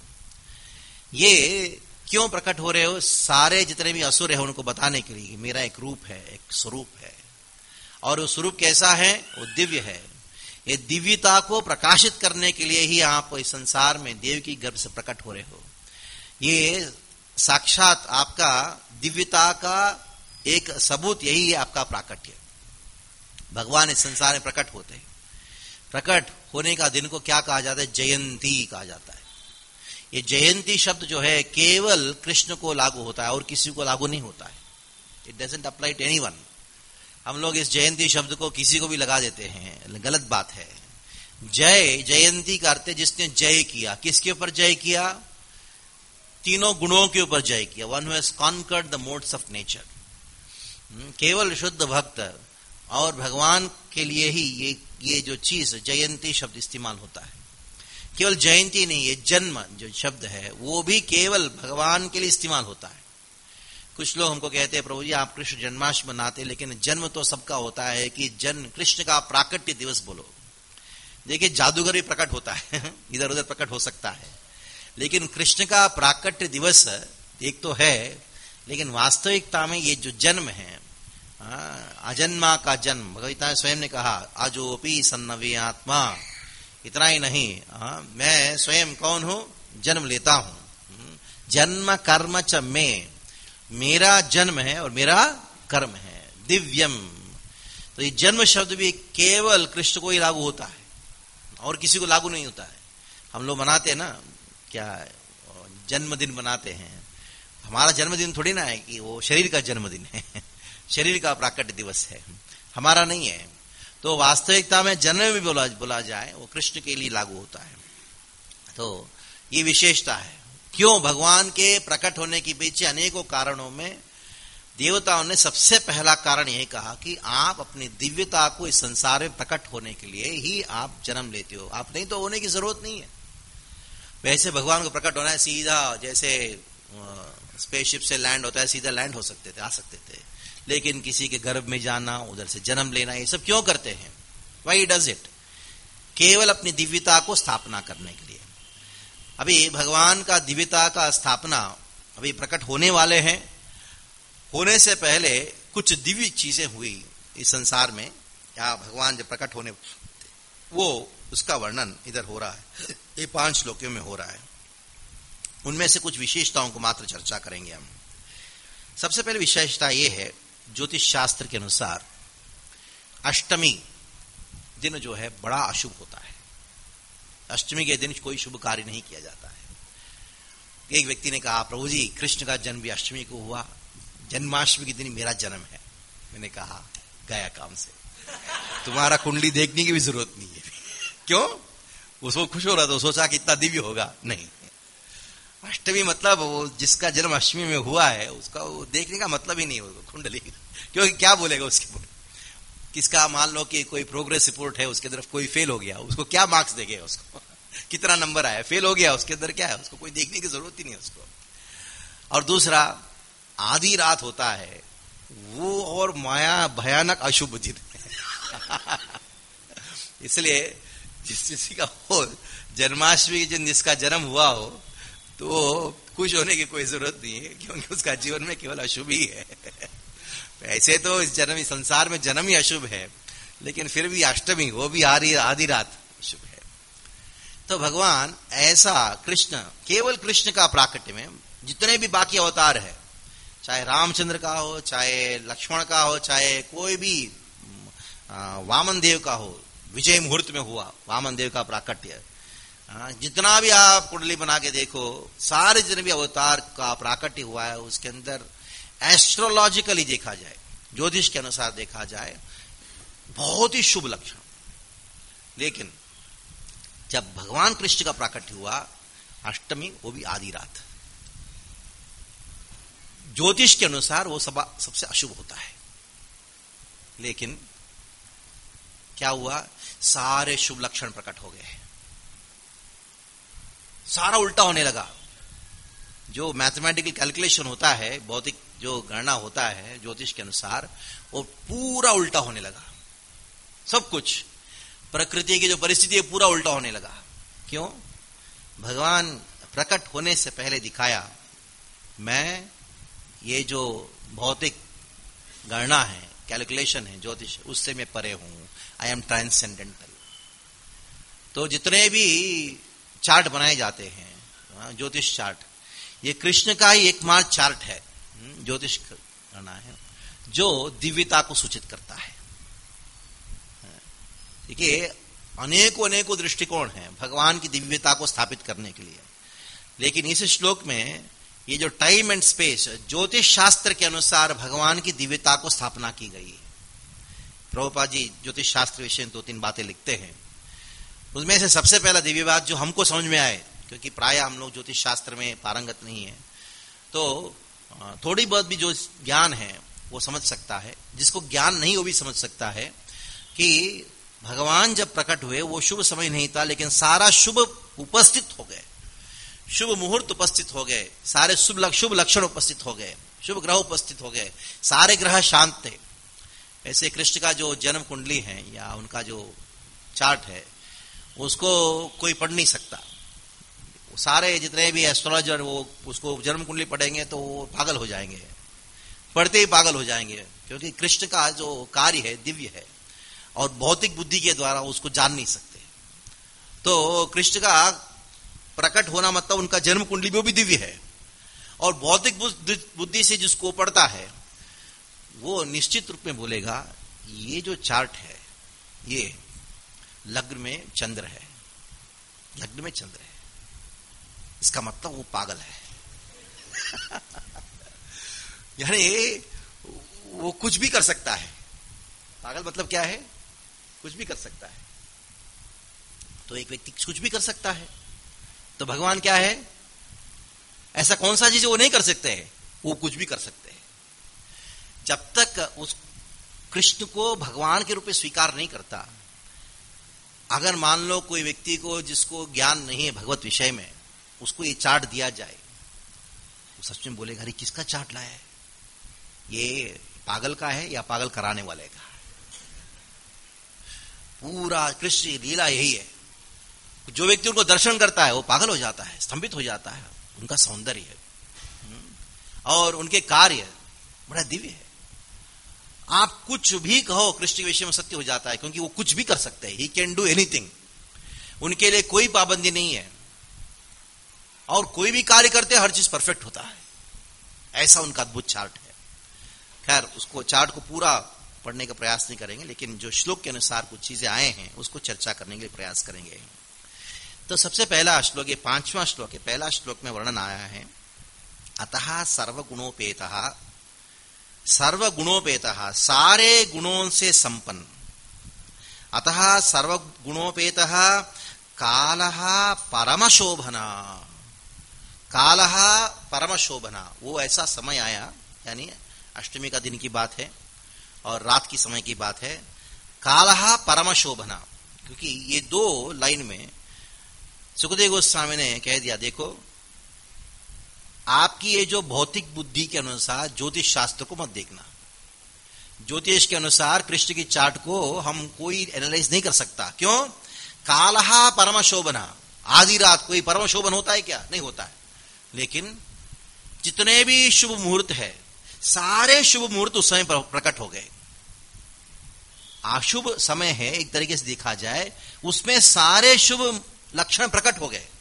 ये क्यों प्रकट हो रहे हो? सारे जितने भी असुर हैं उनको बताने के लिए मेरा एक रूप है, एक स्वरूप है। और वो स्वरूप कैसा है? वो दिव्य है। ये दिव्यता को प्रकाशित करने के लिए ही आप इस संसार में देवकी गर्भ से प्रकट हो रहे हो। ये साक्षात आपका दिव्यता का एक सबूत यही है आपका प्राकट्य। भगवान इस संसार में प्रकट होते हैं। प्रकट होने का दिन को क्या कहा जाता है? जयंती कहा जाता है। ये जयंती शब्द जो है केवल कृष्ण को लागू होता है और किसी को लागू नहीं होता है। It doesn't apply to anyone. हम लोग इस जयंती शब्द को किसी को भी लगा देते हैं, गलत बात है। जय, जयंती का अर्थ है जिसने जय किया। किसके ऊपर जय किया? तीनों गुणों के ऊपर जय किया। One who has conquered the modes of nature. केवल शुद्ध भक्त और भगवान के लिए ही ये जो चीज जयंती शब्द इस्तेमाल होता है। केवल जयंती नहीं, ये जन्म जो शब्द है वो भी केवल भगवान के लिए इस्तेमाल होता है। कुछ लोग हमको कहते हैं प्रभु जी आप कृष्ण जन्माष्टमी मनाते, लेकिन जन्म तो सबका होता है कि जन्म कृष्ण का प्राकट्य दिवस बोलो। देखिए जादूगर भी प्रकट होता है इधर उधर प्रकट हो सकता है, लेकिन कृष्ण का प्राकट्य दिवस एक तो है, लेकिन वास्तविकता में ये जो जन्म है, अजन्मा का जन्म, भगवता स्वयं ने कहा अजोपि सन्नवे आत्मा। इतना ही नहीं, मैं स्वयं कौन हूं? जन्म लेता हूं। जन्म कर्म च में, मेरा जन्म है और मेरा कर्म है। दिव्यम, तो ये जन्म शब्द भी केवल कृष्ण को ही लागू होता है और किसी को लागू नहीं होता है। हम लोग मनाते हैं ना, क्या जन्मदिन मनाते हैं। हमारा जन्मदिन थोड़ी ना है कि वो शरीर का जन्मदिन है। शरीर का प्राकट्य दिवस है, हमारा नहीं है। तो वास्तविकता में जन्म भी बोला जाए वो कृष्ण के लिए लागू होता है। तो ये विशेषता है। क्यों? भगवान के प्रकट होने के पीछे अनेकों कारणों में देवताओं ने सबसे पहला कारण यही कहा कि आप अपनी दिव्यता को इस संसार में प्रकट होने के लिए ही आप जन्म लेते हो, आप नहीं तो होने की जरूरत नहीं है। वैसे भगवान को प्रकट होना है सीधा, जैसे स्पेसशिप से लैंड होता है सीधा लैंड हो सकते थे, आ सकते थे, लेकिन किसी के गर्भ में जाना, उधर से जन्म लेना, ये सब क्यों करते हैं? Why does it? केवल अपनी दिव्यता को स्थापना करने के लिए। अभी भगवान का दिव्यता का स्थापना अभी प्रकट होने वाले हैं। होने से पहले कुछ दिव्य चीजें हुई इस संसार में, या भगवान जब प्रकट होने वो उसका वर्णन इधर हो रहा है, ये 5 श्लोकों में हो रहा है। उनमें से कुछ विशेषताओं को मात्र चर्चा करेंगे हम। सबसे पहले विशेषता ये है, ज्योतिष शास्त्र के अनुसार अष्टमी दिन जो है बड़ा अशुभ होता है। अष्टमी के दिन कोई शुभ कार्य नहीं किया जाता है। एक व्यक्ति ने कहा, प्रभु जी कृष्ण का जन्म भी अष्टमी को हुआ, जन्माष्टमी के दिन मेरा जन्म है। मैंने कहा गया काम से, तुम्हारा कुंडली देखने की भी जरूरत नहीं है। क्यों? उसको खुश हो रहा था, सोचा कि इतना दिव्य होगा, नहीं। अष्टमी मतलब वो जिसका जन्म अष्टमी में हुआ है उसका वो देखने का मतलब ही नहीं होगा कुंडली, क्योंकि क्या बोलेगा उसके ऊपर? किसका मान लो कि कोई प्रोग्रेस रिपोर्ट है, उसके तरफ कोई फेल हो गया, उसको क्या मार्क्स देंगे? उसको कितना नंबर आया? फेल हो गया, उसके अंदर क्या है? उसको कोई देखने की जरूरत ही नहीं है उसको। और दूसरा, आधी रात होता है वो और माया भयानक अशुभ दिन है। इसलिए किसी का हो जन्माष्टमी के दिन जिसका जन्म हुआ हो तो खुश होने की कोई जरूरत नहीं है, क्योंकि उसका जीवन में केवल अशुभ ही है। ऐसे तो इस संसार में जन्म ही अशुभ है, लेकिन फिर भी अष्टमी, वो भी आधी रात शुभ है। तो भगवान ऐसा कृष्ण, केवल कृष्ण का प्राकट्य में जितने भी बाकी अवतार है, चाहे रामचंद्र का हो, चाहे लक्ष्मण का हो, चाहे कोई भी वामन देव का हो, विजय मुहूर्त में हुआ वामन देव का प्राकट्य, जितना भी आप कुंडली बना के देखो, सारे जितने भी अवतार का प्राकट्य हुआ है उसके अंदर एस्ट्रोलॉजिकली देखा जाए, ज्योतिष के अनुसार देखा जाए, बहुत ही शुभ लक्षण। लेकिन जब भगवान कृष्ण का प्राकट्य हुआ अष्टमी, वो भी आधी रात, ज्योतिष के अनुसार वो सबसे अशुभ होता है। लेकिन क्या हुआ? सारे शुभ लक्षण प्रकट हो गए, सारा उल्टा होने लगा। जो मैथमेटिकल कैलकुलेशन होता है, भौतिक जो गणना होता है ज्योतिष के अनुसार, वो पूरा उल्टा होने लगा। सब कुछ प्रकृति की जो परिस्थिति है पूरा उल्टा होने लगा। क्यों? भगवान प्रकट होने से पहले दिखाया, मैं ये जो भौतिक गणना है, कैलकुलेशन है, ज्योतिष, उससे मैं परे हूं, आई एम ट्रांसेंडेंटल। तो जितने भी चार्ट बनाए जाते हैं, ज्योतिष चार्ट, ये कृष्ण का ही एकमात्र चार्ट है, ज्योतिष करना है, जो दिव्यता को सूचित करता है। देखिए, अनेकों दृष्टिकोण हैं भगवान की दिव्यता को स्थापित करने के लिए, लेकिन इस श्लोक में ये जो टाइम एंड स्पेस, ज्योतिष शास्त्र के अनुसार भगवान की दिव्यता को स्थापना की गई है। प्रभुपाद जी ज्योतिष शास्त्र विषय 2-3 बातें लिखते हैं, उसमें से सबसे पहला दिव्य बात जो हमको समझ में आए, क्योंकि प्राय हम लोग ज्योतिष शास्त्र में पारंगत नहीं है, तो थोड़ी बहुत भी जो ज्ञान है वो समझ सकता है, जिसको ज्ञान नहीं वो भी समझ सकता है कि भगवान जब प्रकट हुए वो शुभ समय नहीं था, लेकिन सारा शुभ उपस्थित हो गए, शुभ मुहूर्त उपस्थित हो गए, सारे शुभ लक्षण उपस्थित हो गए, शुभ ग्रह उपस्थित हो गए, सारे ग्रह शांत थे। ऐसे कृष्ण का जो जन्म कुंडली है या उनका जो चार्ट है उसको कोई पढ़ नहीं सकता। सारे जितने भी एस्ट्रोलॉजर वो उसको जन्म कुंडली पढ़ेंगे तो वो पागल हो जाएंगे, पढ़ते ही पागल हो जाएंगे, क्योंकि कृष्ण का जो कार्य है दिव्य है और भौतिक बुद्धि के द्वारा उसको जान नहीं सकते। तो कृष्ण का प्रकट होना मतलब उनका जन्म कुंडली वो भी दिव्य है, और भौतिक बुद्धि से जिसको पढ़ता है वो निश्चित रूप में बोलेगा ये जो चार्ट है ये लग्न में चंद्र है, लग्न में चंद्र है, इसका मतलब वो पागल है। यानी वो कुछ भी कर सकता है। पागल मतलब क्या है? कुछ भी कर सकता है। तो एक व्यक्ति कुछ भी कर सकता है, तो भगवान क्या है? ऐसा कौन सा चीज वो नहीं कर सकते हैं? वो कुछ भी कर सकते हैं। जब तक उस कृष्ण को भगवान के रूप में स्वीकार नहीं करता, अगर मान लो कोई व्यक्ति को जिसको ज्ञान नहीं है भगवत विषय में, उसको ये चार्ट दिया जाए, वो सच में बोलेगा अरे किसका चार्ट लाया है? ये पागल का है या पागल कराने वाले का? पूरा कृष्ण लीला यही है। जो व्यक्ति उनको दर्शन करता है वो पागल हो जाता है, स्तंभित हो जाता है। उनका सौंदर्य और उनके कार्य बड़ा दिव्य है। आप कुछ भी कहो कृष्ण के विषय में सत्य हो जाता है, क्योंकि वो कुछ भी कर सकते हैं। He can do anything. उनके लिए कोई पाबंदी नहीं है, और कोई भी कार्य करते हर चीज परफेक्ट होता है। ऐसा उनका अद्भुत चार्ट है। खैर, उसको चार्ट को पूरा पढ़ने का प्रयास नहीं करेंगे, लेकिन जो श्लोक के अनुसार कुछ चीजें आए हैं उसको चर्चा करने के लिए प्रयास करेंगे। तो सबसे पहला श्लोक, ये 5वां श्लोक है। पहला श्लोक में वर्णन आया है अतः सर्वगुणोपेतः, सर्वगुणोपेतः सारे गुणों से संपन्न, अतः सर्वगुणोपेतः कालः परमशोभना। कालः परमशोभना, वो ऐसा समय आया, यानी अष्टमी का दिन की बात है और रात की समय की बात है। कालः परमशोभना, क्योंकि ये दो लाइन में सुखदेव गोस्वामी ने कह दिया, देखो आपकी ये जो भौतिक बुद्धि के अनुसार ज्योतिष शास्त्र को मत देखना। ज्योतिष के अनुसार कृष्ण की चार्ट को हम कोई एनालाइज नहीं कर सकता। क्यों? कालः परमशोभना, आधी रात कोई परमशोभन होता है क्या? नहीं होता है। लेकिन जितने भी शुभ मुहूर्त है, सारे शुभ मुहूर्त उस समय प्रकट हो गए। अशुभ समय है एक तरीके से देखा जाए, उसमें सारे शुभ लक्षण प्रकट हो गए।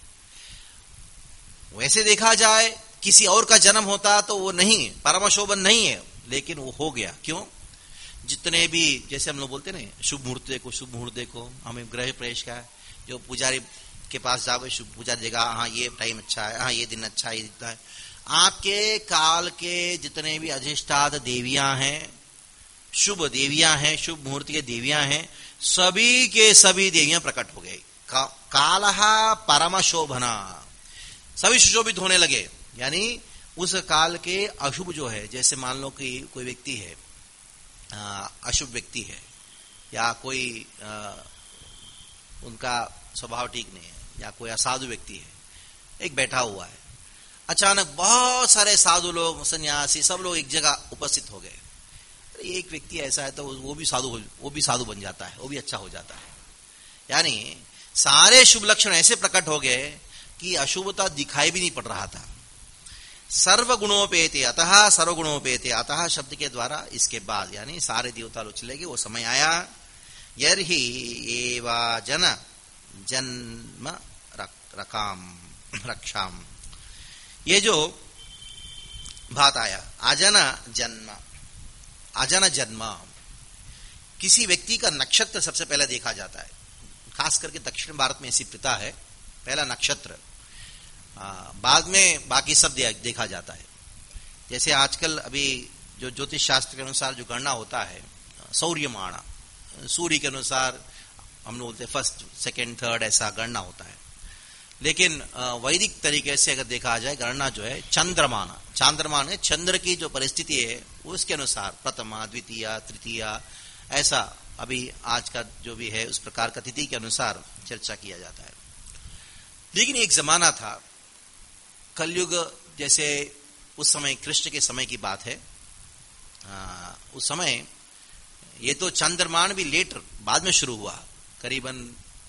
वैसे देखा जाए किसी और का जन्म होता तो वो नहीं, परमशोभन नहीं है, लेकिन वो हो गया। क्यों? जितने भी, जैसे हम लोग बोलते ना, शुभ मुहूर्त देखो, शुभ मुहूर्त देखो, हमें ग्रह प्रवेश का, जो पुजारी के पास जाओगे शुभ पूजा देगा, हाँ ये टाइम अच्छा है, हाँ ये दिन अच्छा है, ये दिखता है। आपके काल के जितने भी अधिष्ठात देवियां हैं, शुभ देवियां हैं, शुभ मुहूर्त के देवियां हैं, सभी के सभी देवियां प्रकट हो गई। कालः परमशोभना, सभी सुशोभित होने लगे। यानी उस काल के अशुभ जो है, जैसे मान लो कि कोई व्यक्ति है, अशुभ व्यक्ति है, या कोई उनका स्वभाव ठीक नहीं है, या कोई असाधु व्यक्ति है, एक बैठा हुआ है, अचानक बहुत सारे साधु लोग, सन्यासी, सब लोग एक जगह उपस्थित हो गए। एक व्यक्ति ऐसा है तो वो भी साधु बन जाता है, वो भी अच्छा हो जाता है। यानी सारे शुभ लक्षण ऐसे प्रकट हो गए कि अशुभता दिखाई भी नहीं पड़ रहा था। सर्वगुणोपेते, अतः सर्वगुणोपेते, अतः शब्द के द्वारा इसके बाद, यानी सारे देवता लोग चले गए। वो समय आया, यर्हि एवा जन जन्म रक्षाम, ये जो बात आया, अजन जन्म, किसी व्यक्ति का नक्षत्र सबसे पहले देखा जाता है। खास करके दक्षिण भारत में ऐसी प्रथा है, पहला नक्षत्र, बाद में बाकी सब देखा जाता है। जैसे आजकल अभी जो ज्योतिष शास्त्र के अनुसार जो गणना होता है, सौर्यमाणा, सूर्य के अनुसार हम लोग बोलते हैं फर्स्ट, सेकंड, थर्ड, ऐसा गणना होता है। लेकिन वैदिक तरीके से अगर देखा जाए, गणना जो है चांद्रमान है, चंद्र की जो परिस्थिति है उसके अनुसार प्रथमा, द्वितीय, तृतीय, ऐसा अभी आज का जो भी है उस प्रकार का तिथि के अनुसार चर्चा किया जाता है। लेकिन एक जमाना था, कलयुग, जैसे उस समय कृष्ण के समय की बात है, उस समय ये तो चंद्रमान भी लेटर बाद में शुरू हुआ, करीबन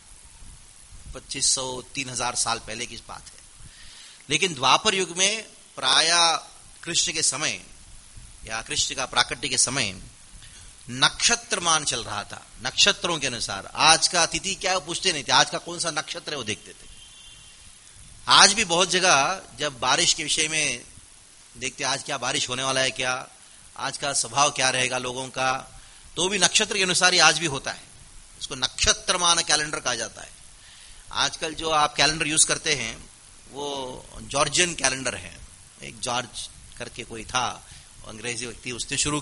2500-3000 साल पहले की बात है। लेकिन द्वापर युग में प्राय कृष्ण के समय या कृष्ण का प्राकट्य के समय नक्षत्रमान चल रहा था। नक्षत्रों के अनुसार, आज का तिथि क्या पूछते नहीं थे, आज का कौन सा नक्षत्र है वो देखते थे। आज भी बहुत जगह जब बारिश के विषय में देखते, आज क्या बारिश होने वाला है, क्या आज का स्वभाव क्या रहेगा लोगों का, तो भी नक्षत्र के अनुसार ही आज भी होता है। इसको नक्षत्रमान कैलेंडर कहा जाता है। आजकल जो आप कैलेंडर यूज करते हैं वो जॉर्जियन कैलेंडर है। एक जॉर्ज करके कोई था, अंग्रेजी व्यक्ति, उसने शुरू किया।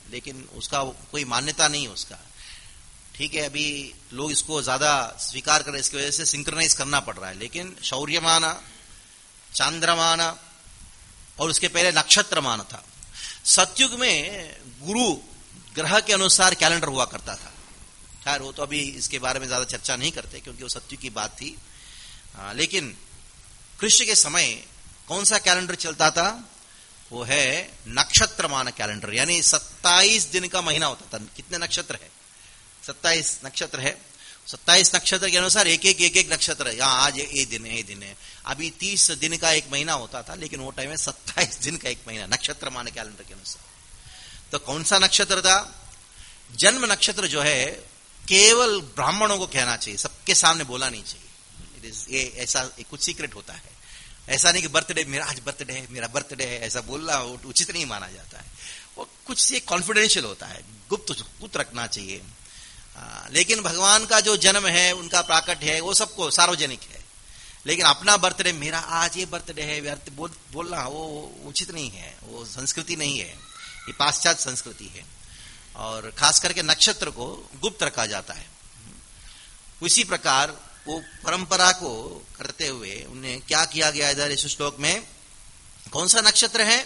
लेकिन उसका कोई मान्यता नहीं है उसका। ठीक है, अभी लोग इसको ज्यादा स्वीकार कर रहे हैं, इसकी वजह से सिंक्रोनाइज करना पड़ रहा है। लेकिन शौर्यमान, चांद्रमान और उसके पहले नक्षत्रमान था। सतयुग में गुरु ग्रह के अनुसार कैलेंडर हुआ करता था। खैर वो तो अभी इसके बारे में ज्यादा चर्चा नहीं करते क्योंकि वो सतयुग की बात थी। लेकिन कृष्ण के समय कौन सा कैलेंडर चलता था? वो है नक्षत्रमान कैलेंडर, यानी 27 दिन का महीना होता था। कितने नक्षत्र है? 27 नक्षत्र है। 27 नक्षत्र के अनुसार एक एक नक्षत्र है। यहाँ आज ये दिन है। अभी 30 दिन का एक महीना होता था, लेकिन वो टाइम में 27 दिन का एक महीना नक्षत्रमान कैलेंडर के अनुसार। तो कौन सा नक्षत्र था? जन्म नक्षत्र जो है केवल ब्राह्मणों को कहना चाहिए, सबके सामने बोला नहीं चाहिए। ये ऐसा कुछ सीक्रेट होता है। ऐसा नहीं कि बर्थडे, मेरा आज बर्थडे है, मेरा बर्थडे है, ऐसा बोलना उचित नहीं माना जाता है। वो कुछ ये कॉन्फिडेंशियल होता है, गुप्त रखना चाहिए। लेकिन भगवान का जो जन्म है, उनका प्राकट्य है, वो सबको सार्वजनिक है। लेकिन अपना बर्थडे, मेरा आज ये बर्थडे है, बोलना वो उचित नहीं है, वो संस्कृति नहीं है, ये पाश्चात्य संस्कृति है। और खास करके नक्षत्र को गुप्त रखा जाता है। उसी प्रकार वो परंपरा को करते हुए उन्हें क्या किया गया इधर इस श्लोक में? कौन सा नक्षत्र है?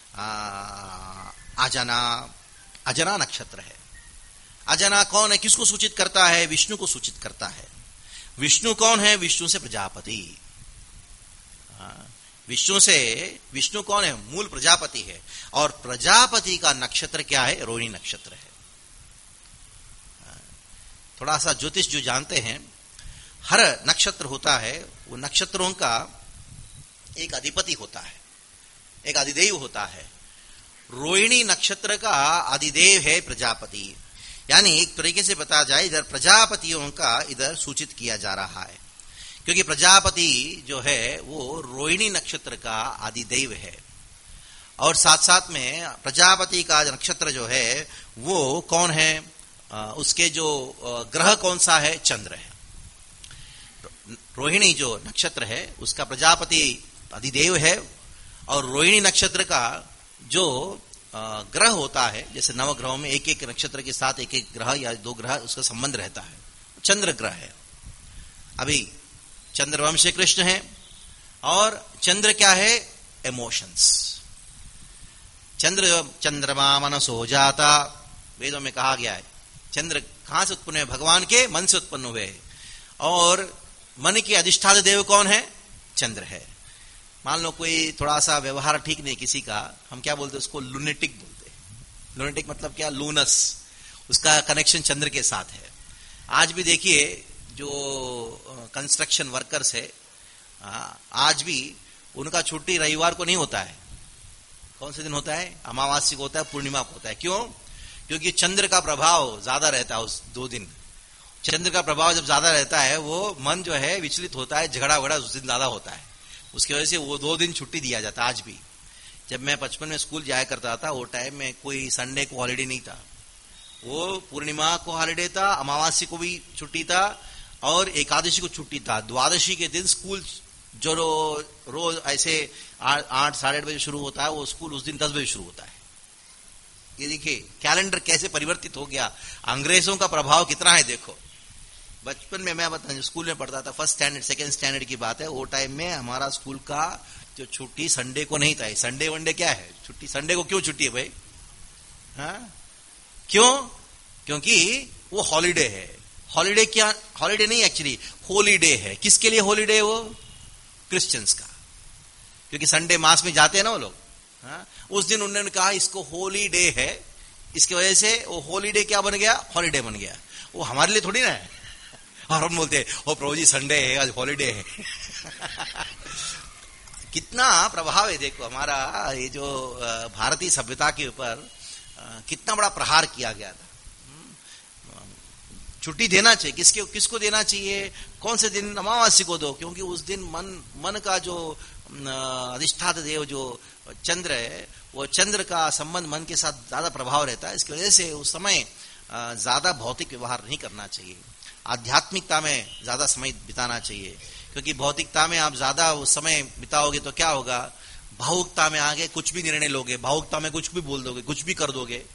अजना नक्षत्र है। अजना कौन है? किसको सूचित करता है? विष्णु को सूचित करता है। विष्णु कौन है? विष्णु से प्रजापति। विष्णु कौन है? मूल प्रजापति है। और प्रजापति का नक्षत्र क्या है? रोहिणी नक्षत्र है। थोड़ा सा ज्योतिष जो जानते हैं, हर नक्षत्र होता है, वो नक्षत्रों का एक अधिपति होता है, एक अधिदेव होता है। रोहिणी नक्षत्र का अधिदेव है प्रजापति। यानी एक तरीके से बता जाए, इधर प्रजापतियों का इधर सूचित किया जा रहा है, क्योंकि प्रजापति जो है वो रोहिणी नक्षत्र का अधिदेव है। और साथ साथ में प्रजापति का नक्षत्र जो है वो कौन है? उसके जो ग्रह कौन सा है? चंद्र है। रोहिणी जो नक्षत्र है उसका प्रजापति अधिदेव है, और रोहिणी नक्षत्र का जो ग्रह होता है, जैसे नवग्रहों में एक एक नक्षत्र के साथ एक एक ग्रह या दो ग्रह उसका संबंध रहता है, चंद्र ग्रह है। अभी चंद्रवंश कृष्ण है, और चंद्र क्या है? इमोशंस। चंद्रमा मनसो जाता, वेदों में कहा गया है। चंद्र कहां से उत्पन्न है? भगवान के मन से उत्पन्न हुए। और मन के अधिष्ठाता देव कौन है? चंद्र है। मान लो कोई थोड़ा सा व्यवहार ठीक नहीं किसी का, हम क्या बोलते हैं उसको? लूनेटिक बोलते हैं। लूनेटिक मतलब क्या? लूनस। उसका कनेक्शन चंद्र के साथ है। आज भी देखिए जो कंस्ट्रक्शन वर्कर्स है, आज भी उनका छुट्टी रविवार को नहीं होता है। कौन से दिन होता है? अमावास्या को होता है, पूर्णिमा को होता है। क्यों? क्योंकि चंद्र का प्रभाव ज्यादा रहता है उस 2 दिन। चंद्र का प्रभाव जब ज्यादा रहता है, वो मन जो है विचलित होता है, झगड़ा वगड़ा उस दिन ज्यादा होता है। उसकी वजह से वो 2 दिन छुट्टी दिया जाता है। आज भी जब मैं 55 में स्कूल जाया करता था, वो टाइम में कोई संडे को हॉलिडे नहीं था। वो पूर्णिमा को हॉलिडे था, अमावास्या को भी छुट्टी था, और एकादशी को छुट्टी था। द्वादशी के दिन स्कूल जो रोज ऐसे 8 साढ़े 8 बजे शुरू होता है, वो स्कूल उस दिन 10 बजे शुरू होता है। ये देखिए कैलेंडर कैसे परिवर्तित हो गया। अंग्रेजों का प्रभाव कितना है देखो। बचपन में मैं बता, स्कूल में पढ़ता था, फर्स्ट स्टैंडर्ड सेकंड स्टैंडर्ड की बात है, वो टाइम में हमारा स्कूल का जो छुट्टी संडे को नहीं था। संडे वनडे क्या है? छुट्टी। संडे को क्यों छुट्टी है भाई? हाँ, क्यों? क्योंकि वो हॉलीडे है। हॉलीडे क्या? हॉलीडे नहीं, एक्चुअली होलीडे है। किसके लिए हॉलीडे? वो क्रिश्चियंस का, क्योंकि संडे मास में जाते हैं ना वो लोग। हाँ? उस दिन उन्होंने कहा इसको होली डे है, इसकी वजह से वो होलीडे क्या बन गया? हॉलीडे बन गया। वो हमारे लिए थोड़ी ना है। और हम बोलते हैं ओ प्रभु जी संडे है, आज हॉलीडे है। कितना प्रभाव है देखो हमारा, ये जो भारतीय सभ्यता के ऊपर कितना बड़ा प्रहार किया गया था। छुट्टी देना चाहिए। किसको देना चाहिए? कौन से दिन? अमावास्या को दो, क्योंकि उस दिन मन का जो अधिष्ठाता देव जो चंद्र है, वो चंद्र का संबंध मन के साथ ज्यादा प्रभाव रहता है। इसकी वजह से उस समय ज्यादा भौतिक व्यवहार नहीं करना चाहिए, आध्यात्मिकता में ज्यादा समय बिताना चाहिए। क्योंकि भौतिकता में आप ज्यादा उस समय बिताओगे तो क्या होगा? भावुकता में आगे कुछ भी निर्णय लोगे, भावुकता में कुछ भी बोल दोगे, कुछ भी कर दोगे।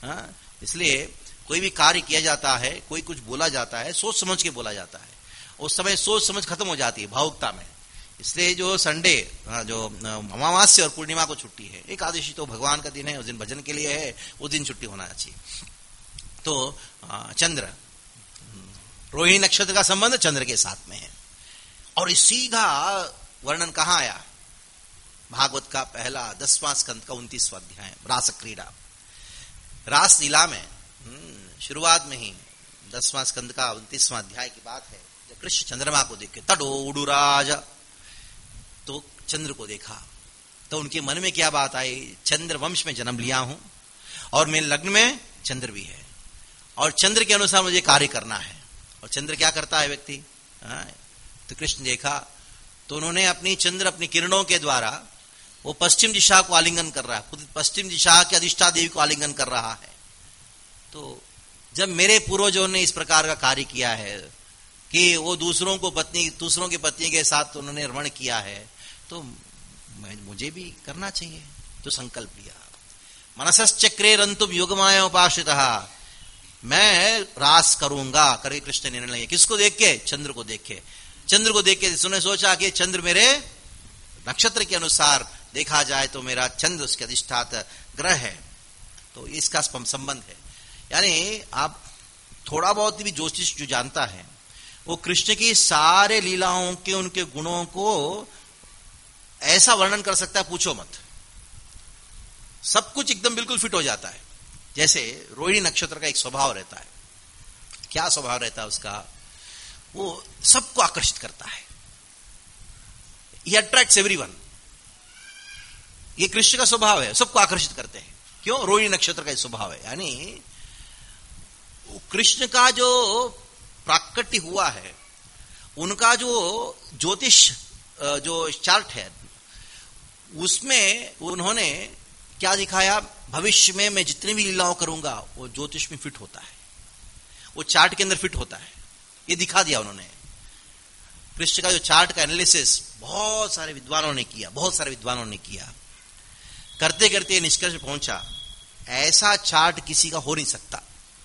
हाँ, इसलिए कोई भी कार्य किया जाता है, कोई कुछ बोला जाता है, सोच समझ के बोला जाता है। उस समय सोच समझ खत्म हो जाती है भावुकता में। इसलिए जो संडे, जो अमावास्या और पूर्णिमा को छुट्टी है, एकादशी तो भगवान का दिन है, उस दिन भजन के लिए है, उस दिन छुट्टी होना चाहिए। तो चंद्र, रोहिणी नक्षत्र का संबंध चंद्र के साथ में है। और इसी का वर्णन कहां आया? भागवत का पहला 10वां स्कंद का 29वां अध्याय, रास क्रीड़ा। रास लीला में शुरुआत में ही 10वां स्कंद का 29वां अध्याय की बात है, जब कृष्ण चंद्रमा को देखे, तडो उडुराज, तो चंद्र को देखा तो उनके मन में क्या बात आई? चंद्र वंश में जन्म लिया हूं और मेरे लग्न में चंद्र भी है और चंद्र के अनुसार मुझे कार्य करना है। और चंद्र क्या करता है व्यक्ति? तो कृष्ण देखा तो उन्होंने अपनी चंद्र अपनी किरणों के द्वारा वो पश्चिम दिशा को आलिंगन कर रहा है, खुद पश्चिम दिशा की अधिष्ठा देवी को आलिंगन कर रहा है। तो जब मेरे पूर्वजों ने इस प्रकार का कार्य किया है कि वो दूसरों की पत्नी के साथ उन्होंने रमण किया है, तो मुझे भी करना चाहिए। तो संकल्प लिया, मनसश्चक्रे रंतुम युगमाय उपाश्रितः, मैं रास करूंगा करके कृष्ण ने निर्णय लिया। किसको देख के? चंद्र को देख के। चंद्र को देख के उसने सोचा कि चंद्र मेरे नक्षत्र के अनुसार देखा जाए तो मेरा चंद्र उसके अधिष्ठात ग्रह है, तो इसका संबंध है। यानी आप थोड़ा बहुत भी ज्योतिष जो जानता है वो कृष्ण की सारे लीलाओं के उनके गुणों को ऐसा वर्णन कर सकता है, पूछो मत। सब कुछ एकदम बिल्कुल फिट हो जाता है। जैसे रोहिणी नक्षत्र का एक स्वभाव रहता है। क्या स्वभाव रहता है उसका? वो सबको आकर्षित करता है। He attracts everyone। ये कृष्ण का स्वभाव है, सबको आकर्षित करते हैं। क्यों? रोहिणी नक्षत्र का स्वभाव है। यानी कृष्ण का जो प्राकट्य हुआ है, उनका जो ज्योतिष जो चार्ट है, उसमें उन्होंने क्या दिखाया? भविष्य में मैं जितनी भी लीलाओं करूंगा वो ज्योतिष में फिट होता है, वो चार्ट के अंदर फिट होता है, ये दिखा दिया उन्होंने। कृष्ण का जो चार्ट का एनालिसिस बहुत सारे विद्वानों ने किया। करते करते निष्कर्ष पहुंचा, ऐसा चार्ट किसी का हो नहीं सकता।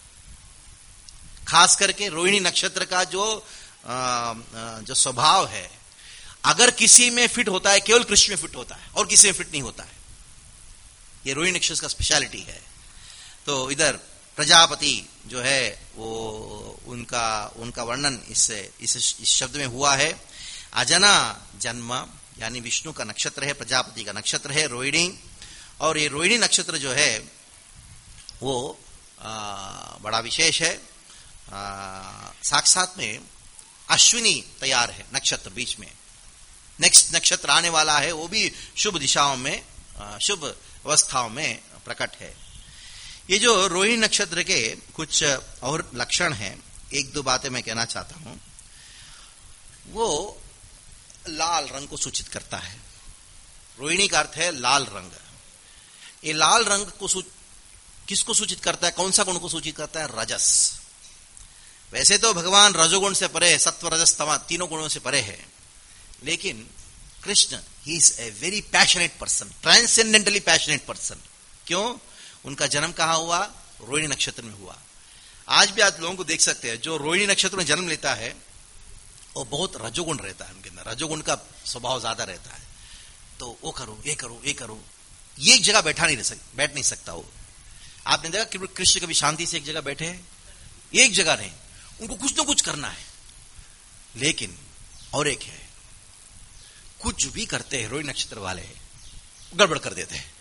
खास करके रोहिणी नक्षत्र का जो स्वभाव है, अगर किसी में फिट होता है, केवल कृष्ण में फिट होता है और किसी में फिट नहीं होता है। ये रोहिणी नक्षत्र का स्पेशलिटी है। तो इधर प्रजापति जो है वो उनका वर्णन इस शब्द में हुआ है। अजना जन्म, यानी विष्णु का नक्षत्र है, प्रजापति का नक्षत्र है रोहिणी। और ये रोहिणी नक्षत्र जो है वो बड़ा विशेष है। साक्षात में अश्विनी तैयार है नक्षत्र बीच में। नेक्स्ट नक्षत्र आने वाला है, वो भी शुभ दिशाओं में, शुभ अवस्थाओं में प्रकट है। ये जो रोहिणी नक्षत्र के कुछ और लक्षण हैं, एक दो बातें मैं कहना चाहता हूं। वो लाल रंग को सूचित करता है। रोहिणी का अर्थ है लाल रंग। ये लाल रंग को किसको सूचित करता है? कौन सा गुण को सूचित करता है? रजस। वैसे तो भगवान रजोगुण से परे है, सत्व रजस तम तीनों गुणों से परे है, लेकिन Krishna he is a very passionate person, transcendentally passionate person. क्यों? उनका जन्म कहां हुआ? रोहिणी नक्षत्र में हुआ। आज भी आप लोगों को देख सकते हैं, जो रोहिणी नक्षत्र में जन्म लेता है वो बहुत रजोगुण रहता है, उनके अंदर रजोगुण का स्वभाव ज्यादा रहता है। तो वो करो, ये करो, ये करो, ये एक जगह बैठ नहीं सकता वो। आपने देखा कि कृष्ण कभी शांति से एक जगह बैठे हैं? एक जगह नहीं, उनको कुछ ना कुछ करना है। लेकिन और एक है, कुछ भी करते हैं रोहिणी नक्षत्र वाले, गड़बड़ कर देते हैं।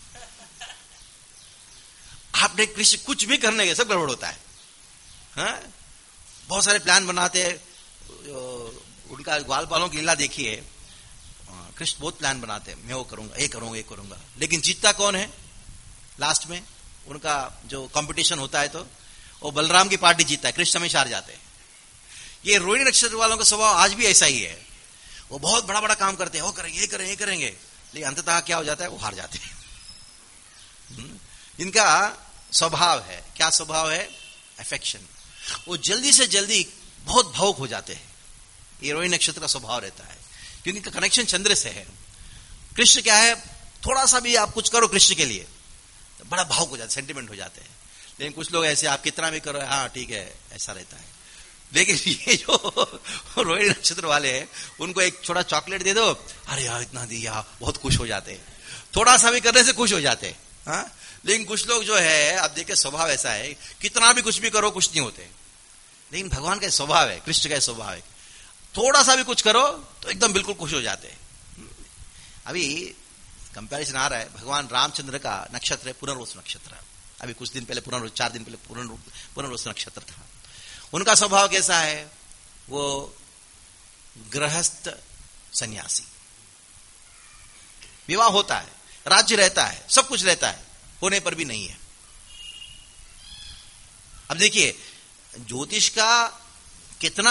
आपने कृष्ण कुछ भी करने के सब गड़बड़ होता है। हाँ? बहुत सारे प्लान बनाते हैं। उनका ग्वाल बालों की लीला देखिए, कृष्ण बहुत प्लान बनाते हैं, मैं वो करूंगा, ये करूंगा, ये करूंगा, लेकिन जीतता कौन है लास्ट में? उनका जो कंपटीशन होता है तो वो बलराम की पार्टी जीतता है, कृष्ण हमेशा हार जाते हैं। ये रोहिणी नक्षत्र वालों का स्वभाव आज भी ऐसा ही है। वो बहुत बड़ा बड़ा काम करते हैं, वो करेंगे, ये करेंगे, ये करेंगे, लेकिन अंततः क्या हो जाता है? वो हार जाते हैं। इनका स्वभाव है, क्या स्वभाव है? अफेक्शन। वो जल्दी से जल्दी बहुत भावुक हो जाते हैं। ये रोहिणी नक्षत्र का स्वभाव रहता है, क्योंकि इनका कनेक्शन चंद्र से है। कृष्ण क्या है? थोड़ा सा भी आप कुछ करो कृष्ण के लिए तो बड़ा भावुक हो जाते, सेंटिमेंट हो जाते हैं। लेकिन कुछ लोग ऐसे आप कितना भी करो, हाँ ठीक है, ऐसा रहता है। लेकिन ये जो रोहिणी नक्षत्र वाले हैं, उनको एक छोटा चॉकलेट दे दो, अरे यार इतना दिया, बहुत खुश हो जाते हैं, थोड़ा सा भी करने से खुश हो जाते हैं। हाँ? लेकिन कुछ लोग जो है, आप देखिए स्वभाव ऐसा है, कितना भी कुछ भी करो कुछ नहीं होते। लेकिन भगवान का स्वभाव है, कृष्ण का स्वभाव है, थोड़ा सा भी कुछ करो तो एकदम बिल्कुल खुश हो जाते हैं। अभी कंपैरिजन आ रहा है, भगवान रामचंद्र का नक्षत्र है पुनर्वसु नक्षत्र। अभी कुछ दिन पहले 4 दिन पहले पुनर्वसु नक्षत्र था। उनका स्वभाव कैसा है? वो गृहस्थ सन्यासी। विवाह होता है, राज्य रहता है, सब कुछ रहता है, होने पर भी नहीं है। अब देखिए ज्योतिष का कितना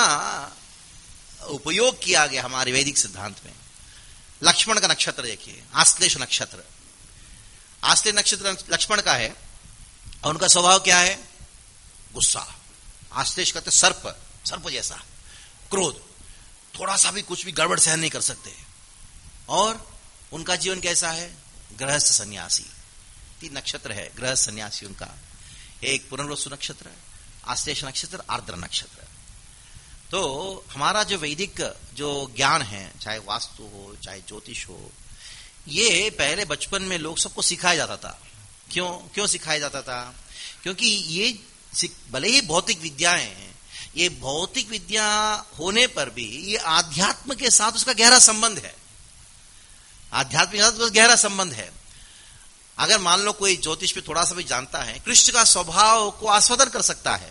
उपयोग किया गया हमारे वैदिक सिद्धांत में। लक्ष्मण का नक्षत्र देखिए, आश्लेष नक्षत्र। आश्लेष नक्षत्र लक्ष्मण का है और उनका स्वभाव क्या है? गुस्सा। आश्लेष कहते सर्प जैसा क्रोध, थोड़ा सा भी कुछ भी गड़बड़ सहन नहीं कर सकते। और उनका जीवन कैसा है? गृहस्थ सन्यासी। 3 नक्षत्र है गृहस्थ सन्यासी उनका। एक पुनर्वसु नक्षत्र, आश्लेष नक्षत्र, आर्द्र नक्षत्र। तो हमारा जो वैदिक जो ज्ञान है, चाहे वास्तु हो चाहे ज्योतिष हो, ये पहले बचपन में लोग सबको सिखाया जाता था। क्यों सिखाया जाता था? क्योंकि ये भले ही भौतिक विद्याएं हैं, ये भौतिक विद्या होने पर भी ये आध्यात्म के साथ उसका गहरा संबंध है। आध्यात्म के साथ उसका गहरा संबंध है। अगर मान लो कोई ज्योतिष पे थोड़ा सा भी जानता है, कृष्ण का स्वभाव को आस्वादन कर सकता है।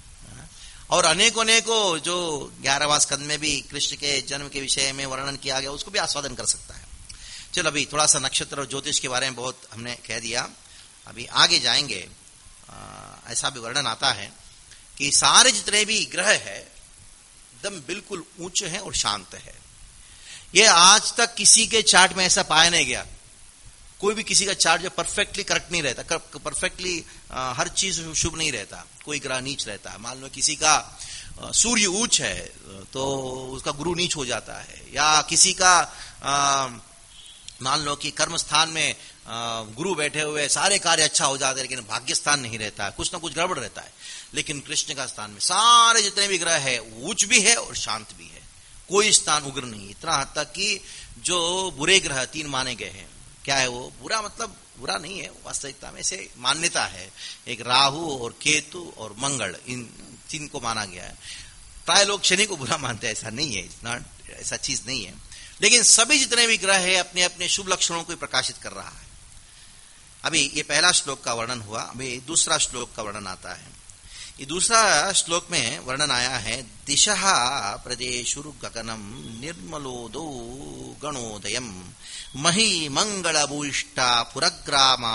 और अनेकों जो 11वां स्कंद में भी कृष्ण के जन्म के विषय में वर्णन किया गया, उसको भी आस्वादन कर सकता है। चलो अभी थोड़ा सा नक्षत्र और ज्योतिष के बारे में बहुत हमने कह दिया, अभी आगे जाएंगे। ऐसा भी वर्णन आता है कि सारे जितने भी ग्रह है एकदम बिल्कुल ऊंचे हैं और शांत है। ये आज तक किसी के चार्ट में ऐसा पाया नहीं गया। कोई भी किसी का चार्ट जो परफेक्टली करेक्ट नहीं रहता, परफेक्टली हर चीज शुभ नहीं रहता, कोई ग्रह नीच रहता है। मान लो किसी का सूर्य उच्च है तो उसका गुरु नीच हो जाता है, या किसी का मान लो कि कर्म स्थान में गुरु बैठे हुए सारे कार्य अच्छा हो जाते हैं, लेकिन भाग्य स्थान नहीं रहता है, कुछ ना कुछ गड़बड़ रहता है। लेकिन कृष्ण का स्थान में सारे जितने भी ग्रह है उच्च भी है और शांत भी है, कोई स्थान उग्र नहीं। इतना हद तक कि जो बुरे ग्रह 3 माने गए हैं, क्या है वो? बुरा मतलब बुरा नहीं है, वास्तविकता में ऐसे मान्यता है। एक राहु और केतु और मंगल, इन 3 को माना गया है। प्राय लोग शनि को बुरा मानते हैं, ऐसा नहीं है, ऐसा चीज नहीं है। लेकिन सभी जितने भी ग्रह है अपने अपने शुभ लक्षणों को प्रकाशित कर रहा है। अभी ये पहला श्लोक का वर्णन हुआ, अभी दूसरा श्लोक का वर्णन आता है। ये दूसरा श्लोक में वर्णन आया है, दिशः प्रदेशुर गगनम निर्मलोदो गणोदयम मही मंगलभूष्टा पुरग्रामा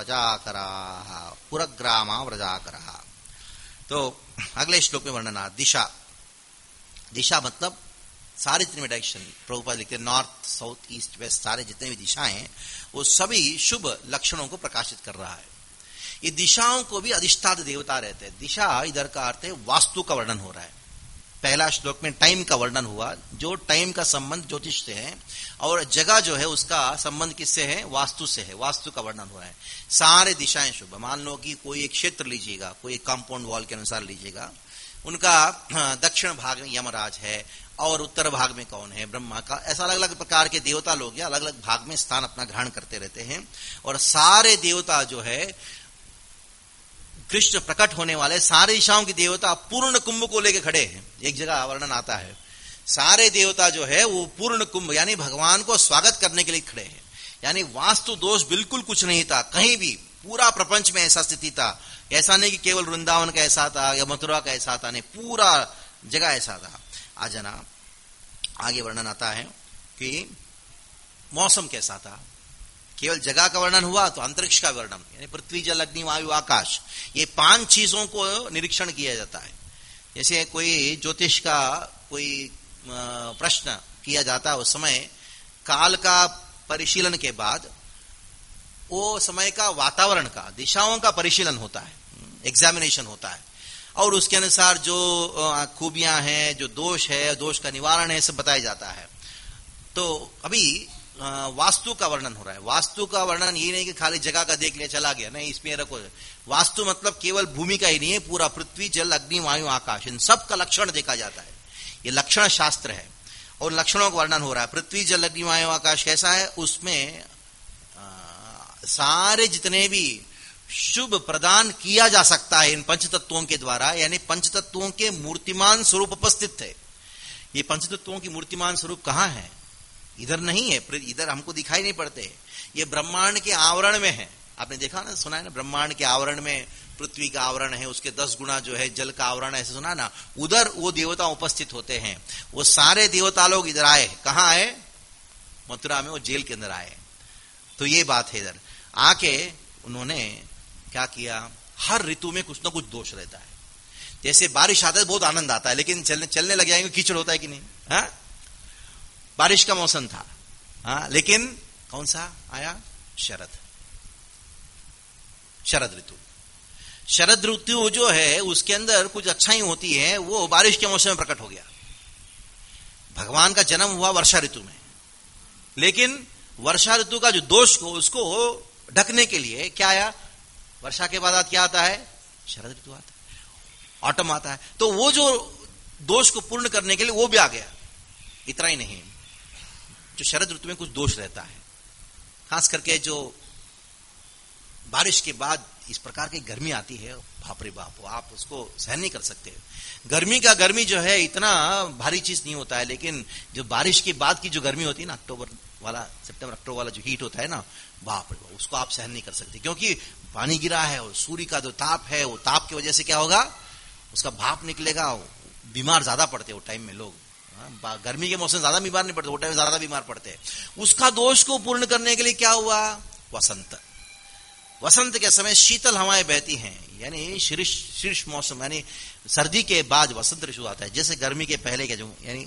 व्रजाकरा। तो अगले श्लोक में वर्णन आ, दिशा मतलब सारे जितने डायरेक्शन, प्रभुपाद लिखते हैं नॉर्थ साउथ ईस्ट वेस्ट, सारे जितने भी दिशाएं हैं वो सभी शुभ लक्षणों को प्रकाशित कर रहा है। ये दिशाओं को भी अधिष्ठात देवता रहते हैं। दिशा इधर का अर्थ है वास्तु का वर्णन हो रहा है। पहला श्लोक में टाइम का वर्णन हुआ, जो टाइम का संबंध ज्योतिष से है, और जगह जो है उसका संबंध किससे है? वास्तु से है। वास्तु का वर्णन हो रहा है। सारे दिशाएं शुभ। मान लो कि कोई एक क्षेत्र लीजिएगा, कोई एक कंपाउंड वॉल के अनुसार लीजिएगा, उनका दक्षिण भाग में यमराज है और उत्तर भाग में कौन है? ब्रह्मा का। ऐसा अलग अलग प्रकार के देवता लोग अलग अलग भाग में स्थान अपना ग्रहण करते रहते हैं। और सारे देवता जो है कृष्ण प्रकट होने वाले सारे दिशाओं के देवता पूर्ण कुंभ को लेकर खड़े हैं। एक जगह वर्णन आता है, सारे देवता जो है वो पूर्ण कुंभ यानी भगवान को स्वागत करने के लिए खड़े हैं। यानी वास्तु दोष बिल्कुल कुछ नहीं था कहीं भी, पूरा प्रपंच में ऐसा स्थिति था। ऐसा नहीं कि केवल वृंदावन का ऐसा था या मथुरा का ऐसा था, नहीं, पूरा जगह ऐसा था। आज ना आगे वर्णन आता है कि मौसम कैसा था। केवल जगह का वर्णन हुआ तो अंतरिक्ष का वर्णन, यानी पृथ्वी जल अग्नि वायु आकाश, ये 5 चीजों को निरीक्षण किया जाता है। जैसे कोई ज्योतिष का कोई प्रश्न किया जाता है, उस समय काल का परिशीलन के बाद वो समय का वातावरण का दिशाओं का परिशीलन होता है, एग्जामिनेशन होता है, और उसके अनुसार जो खूबियां हैं, जो दोष है, दोष का निवारण है, सब बताया जाता है। तो अभी वास्तु का वर्णन हो रहा है। वास्तु का वर्णन ये नहीं कि खाली जगह का देख लिया चला गया, नहीं, इसमें रखो। वास्तु मतलब केवल भूमि का ही नहीं है, पूरा पृथ्वी, जल, अग्नि, वायु, आकाश, इन सब का लक्षण देखा जाता है। ये लक्षण शास्त्र है और लक्षणों का वर्णन हो रहा है। पृथ्वी, जल, अग्नि, वायु, आकाश कैसा है, उसमें सारे जितने भी शुभ प्रदान किया जा सकता है इन पंचतत्वों के द्वारा, यानी पंचतत्वों के मूर्तिमान स्वरूप उपस्थित है। ये पंचतत्वों की मूर्तिमान स्वरूप कहां है? इधर नहीं है, इधर हमको दिखाई नहीं पड़ते। ये ब्रह्मांड के आवरण में है। आपने देखा ना, सुना है ना, ब्रह्मांड के आवरण में पृथ्वी का आवरण है, उसके 10 गुना जो है जल का आवरण है, ऐसे सुना ना। उधर वो देवता उपस्थित होते हैं। वो सारे देवता लोग इधर आए, कहां आए? मथुरा में वो जेल के अंदर आए। तो ये बात है। इधर आके उन्होंने क्या किया, हर ऋतु में कुछ ना कुछ दोष रहता है। जैसे बारिश आता है बहुत आनंद आता है, लेकिन चलने लग जाएंगे कीचड़ होता है कि नहीं? हाँ, बारिश का मौसम था, हाँ, लेकिन कौन सा आया? शरद ऋतु। शरद ऋतु जो है उसके अंदर कुछ अच्छाई होती है, वो बारिश के मौसम में प्रकट हो गया। भगवान का जन्म हुआ वर्षा ऋतु में, लेकिन वर्षा ऋतु का जो दोष को उसको ढकने के लिए क्या आया? वर्षा के बाद क्या आता है? शरद ऋतु आता है, ऑटम आता है। तो वो जो दोष को पूर्ण करने के लिए वो भी आ गया। इतना ही नहीं, जो शरद ऋतु में कुछ दोष रहता है, खास करके जो बारिश के बाद इस प्रकार की गर्मी आती है, बाप रे बाप, आप उसको सहन नहीं कर सकते। गर्मी जो है इतना भारी चीज नहीं होता है, लेकिन जो बारिश के बाद की जो गर्मी होती है ना, सितंबर अक्टूबर वाला जो हीट होता है ना, बाप रे बाप, उसको आप सहन नहीं कर सकते। क्योंकि पानी गिरा है और सूर्य का जो ताप है, वो ताप की वजह से क्या होगा, उसका भाप निकलेगा। बीमार ज्यादा पड़ते हैं वो टाइम में लोग। गर्मी के मौसम ज्यादा बीमार नहीं पड़ते, वो टाइम ज्यादा बीमार पड़ते हैं। उसका दोष को पूर्ण करने के लिए क्या हुआ? वसंत के समय शीतल हवाएं बहती हैं, यानी शीर्ष मौसम, यानी सर्दी के बाद वसंत ऋतु आता है। जैसे गर्मी के पहले के जो, यानी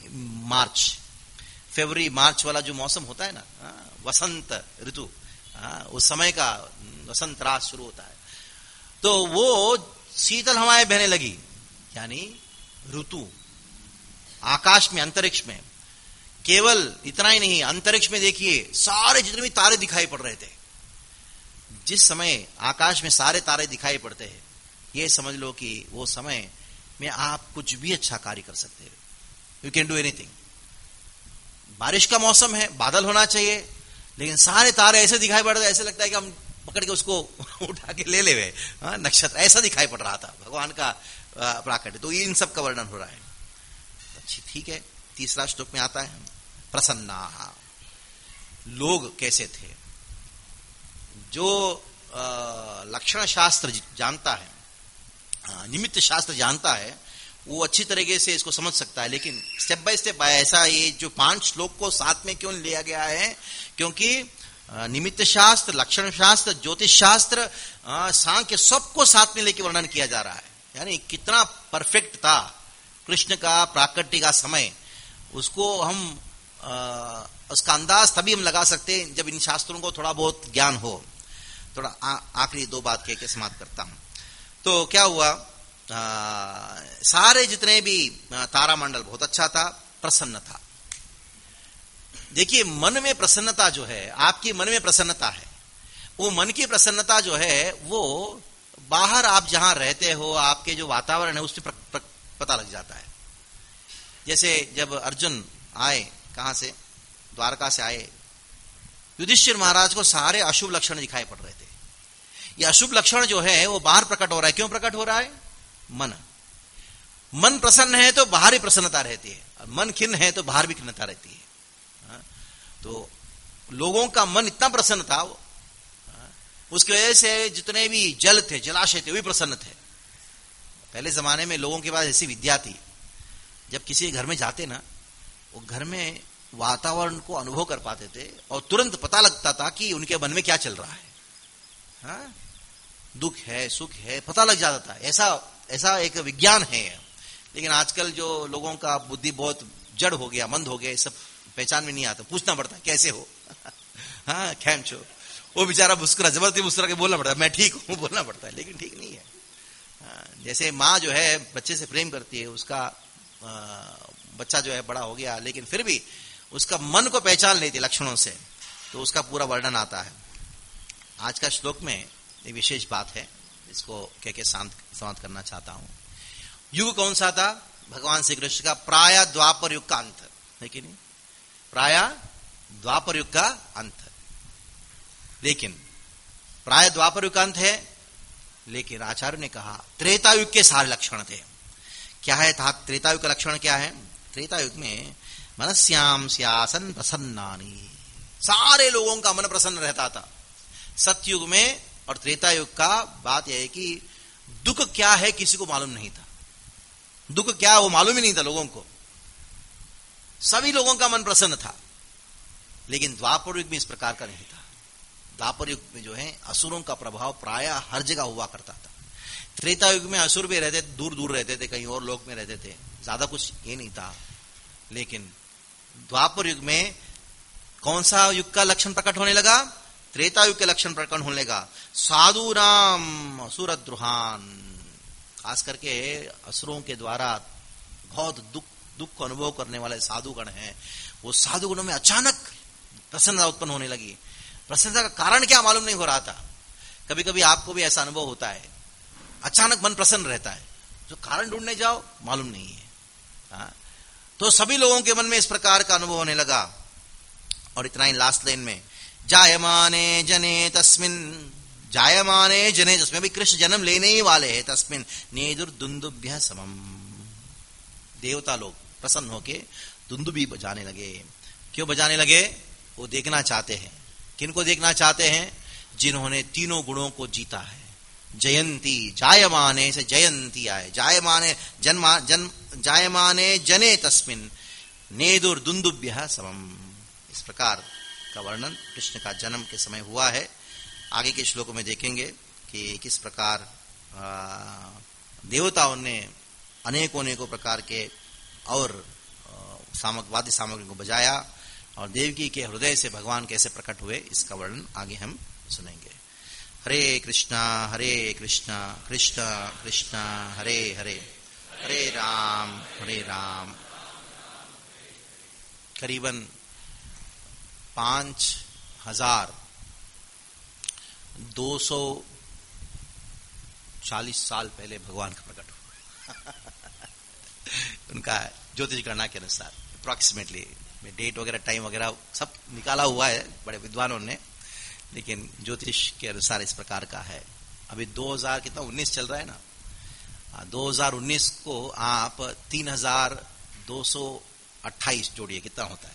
फरवरी मार्च वाला जो मौसम होता है ना, वसंत ऋतु, उस समय का वसंत रात शुरू होता है। तो वो शीतल हवाएं बहने लगी, यानी ऋतु। आकाश में, अंतरिक्ष में, केवल इतना ही नहीं, अंतरिक्ष में देखिए सारे जितने भी तारे दिखाई पड़ रहे थे। जिस समय आकाश में सारे तारे दिखाई पड़ते हैं, ये समझ लो कि वो समय में आप कुछ भी अच्छा कार्य कर सकते हैं। You can do anything. बारिश का मौसम है, बादल होना चाहिए, लेकिन सारे तारे ऐसे दिखाई पड़ रहे, ऐसे लगता है कि हम पकड़ के उसको उठा के ले ले। नक्षत्र ऐसा दिखाई पड़ रहा था, भगवान का प्राकट्य। तो इन सब का वर्णन हो रहा है। अच्छी, ठीक है। तीसरा श्लोक में आता है प्रसन्ना। लोग कैसे थे? जो लक्षण शास्त्र जानता है, निमित्त शास्त्र जानता है, वो अच्छी तरीके से इसको समझ सकता है। लेकिन स्टेप बाय स्टेप ऐसा, ये जो 5 श्लोक को साथ में क्यों लिया गया है? क्योंकि निमित्त शास्त्र, लक्षण शास्त्र, ज्योतिष शास्त्र, सांख्य, सबको साथ में लेकर वर्णन किया जा रहा है। यानी कितना परफेक्ट था कृष्ण का प्राकट्य का समय, उसको हम उसका अंदाज तभी हम लगा सकते हैं जब इन शास्त्रों को थोड़ा बहुत ज्ञान हो। थोड़ा आखिरी 2 बात कह के समाप्त करता हूं। तो क्या हुआ, सारे जितने भी तारामंडल बहुत अच्छा था, प्रसन्न था। देखिए, मन में प्रसन्नता जो है, आपकी मन में प्रसन्नता है, वो मन की प्रसन्नता जो है, वो बाहर आप जहां रहते हो, आपके जो वातावरण है, उससे पता लग जाता है। जैसे जब अर्जुन आए, कहां से? द्वारका से आए, युधिष्ठिर महाराज को सारे अशुभ लक्षण दिखाई पड़ रहे थे। ये अशुभ लक्षण जो है वो बाहर प्रकट हो रहा है। क्यों प्रकट हो रहा है? मन प्रसन्न है तो बाहर ही प्रसन्नता रहती है, मन खिन्न है तो बाहर भी खिन्नता रहती है। तो लोगों का मन इतना प्रसन्न था, उसकी वजह से जितने भी जल थे, जलाशय थे, वो भी प्रसन्न थे। पहले जमाने में लोगों के पास ऐसी विद्या थी, जब किसी घर में जाते ना, वो घर में वातावरण को अनुभव कर पाते थे और तुरंत पता लगता था कि उनके मन में क्या चल रहा है। दुख है, सुख है, पता लग जाता था। ऐसा एक विज्ञान है। लेकिन आजकल जो लोगों का बुद्धि बहुत जड़ हो गया, मंद हो गया, ये सब पहचान में नहीं आता। पूछना पड़ता है कैसे हो, हाँ कैम छो। वो बेचारा मुस्कुरा, जबरदस्ती मुस्कुरा के बोलना पड़ता है, मैं ठीक हूं, बोलना पड़ता है, लेकिन ठीक नहीं है। जैसे माँ जो है बच्चे से प्रेम करती है, उसका बच्चा जो है बड़ा हो गया, लेकिन फिर भी उसका मन को पहचान लेती लक्षणों से। तो उसका पूरा वर्णन आता है। आज का श्लोक में एक विशेष बात है, इसको कह के समाप्त करना चाहता हूं। युग कौन सा था? भगवान श्री कृष्ण का प्राय द्वापर युग का अंत है कि नहीं? प्राय द्वापर युग का अंत। लेकिन प्राय द्वापर युग का अंत है, लेकिन आचार्य ने कहा त्रेता युग के सारे लक्षण थे। क्या है था त्रेता युग का लक्षण? क्या है? त्रेता युग में मनस्याम स्यासन प्रसन्नानि, सारे लोगों का मन प्रसन्न रहता था। सतयुग में और त्रेता युग का बात यह है कि दुख क्या है किसी को मालूम नहीं था। दुख क्या है वो मालूम ही नहीं था लोगों को, सभी लोगों का मन प्रसन्न था। लेकिन द्वापर युग में इस प्रकार का नहीं था। द्वापर युग में जो है असुरों का प्रभाव प्राय हर जगह हुआ करता था। त्रेता युग में असुर भी रहते, दूर दूर रहते थे, कहीं और लोक में रहते थे, ज्यादा कुछ ये नहीं था। लेकिन द्वापर युग में कौन सा युग का लक्षण प्रकट होने लगा? त्रेता युग के लक्षण प्रकट होने लगा। साधु राम असुरद्रुहान, खास करके असुरों के द्वारा बहुत दुख को अनुभव करने वाले साधुगण हैं, वो साधुगणों में अचानक प्रसन्नता उत्पन्न होने लगी। प्रसन्नता का कारण क्या मालूम नहीं हो रहा था। कभी कभी आपको भी ऐसा अनुभव होता है, अचानक मन प्रसन्न रहता है, जो कारण ढूंढने जाओ मालूम नहीं है। तो सभी लोगों के मन में इस प्रकार का अनुभव होने लगा। और इतना ही लास्ट लाइन में, जायमाने जने तस्मिन, जायमाने जने तस्मिन, अभी कृष्ण जन्म लेने ही वाले हैं, तस्मिन नेदुर दुंदुभ्य समम, देवता लोग प्रसन्न होके दुंदुबी बजाने लगे। क्यों बजाने लगे? वो देखना चाहते हैं। किनको देखना चाहते हैं? जिन्होंने तीनों गुणों को जीता है। जयंती, जायमाने से जयंती आए, जायमाने जायमाने जने तस्मिन नेदुर दुंदुभ्य समम। इस प्रकार का वर्णन कृष्ण का जन्म के समय हुआ है। आगे के श्लोकों में देखेंगे कि किस प्रकार देवताओं ने अनेकों प्रकार के और वाद्य सामग्री को बजाया, और देवकी के हृदय से भगवान कैसे प्रकट हुए, इसका वर्णन आगे हम सुनेंगे। हरे कृष्णा कृष्णा कृष्णा हरे हरे, हरे राम करीबन 5240 साल पहले भगवान का प्रकट हुआ। उनका ज्योतिष गणना के अनुसार अप्रोक्सीमेटली, डेट वगैरह टाइम वगैरह सब निकाला हुआ है बड़े विद्वानों ने, लेकिन ज्योतिष के अनुसार इस प्रकार का है। अभी 2019 चल रहा है ना, 2019 को आप 3228 जोड़िए, कितना होता है?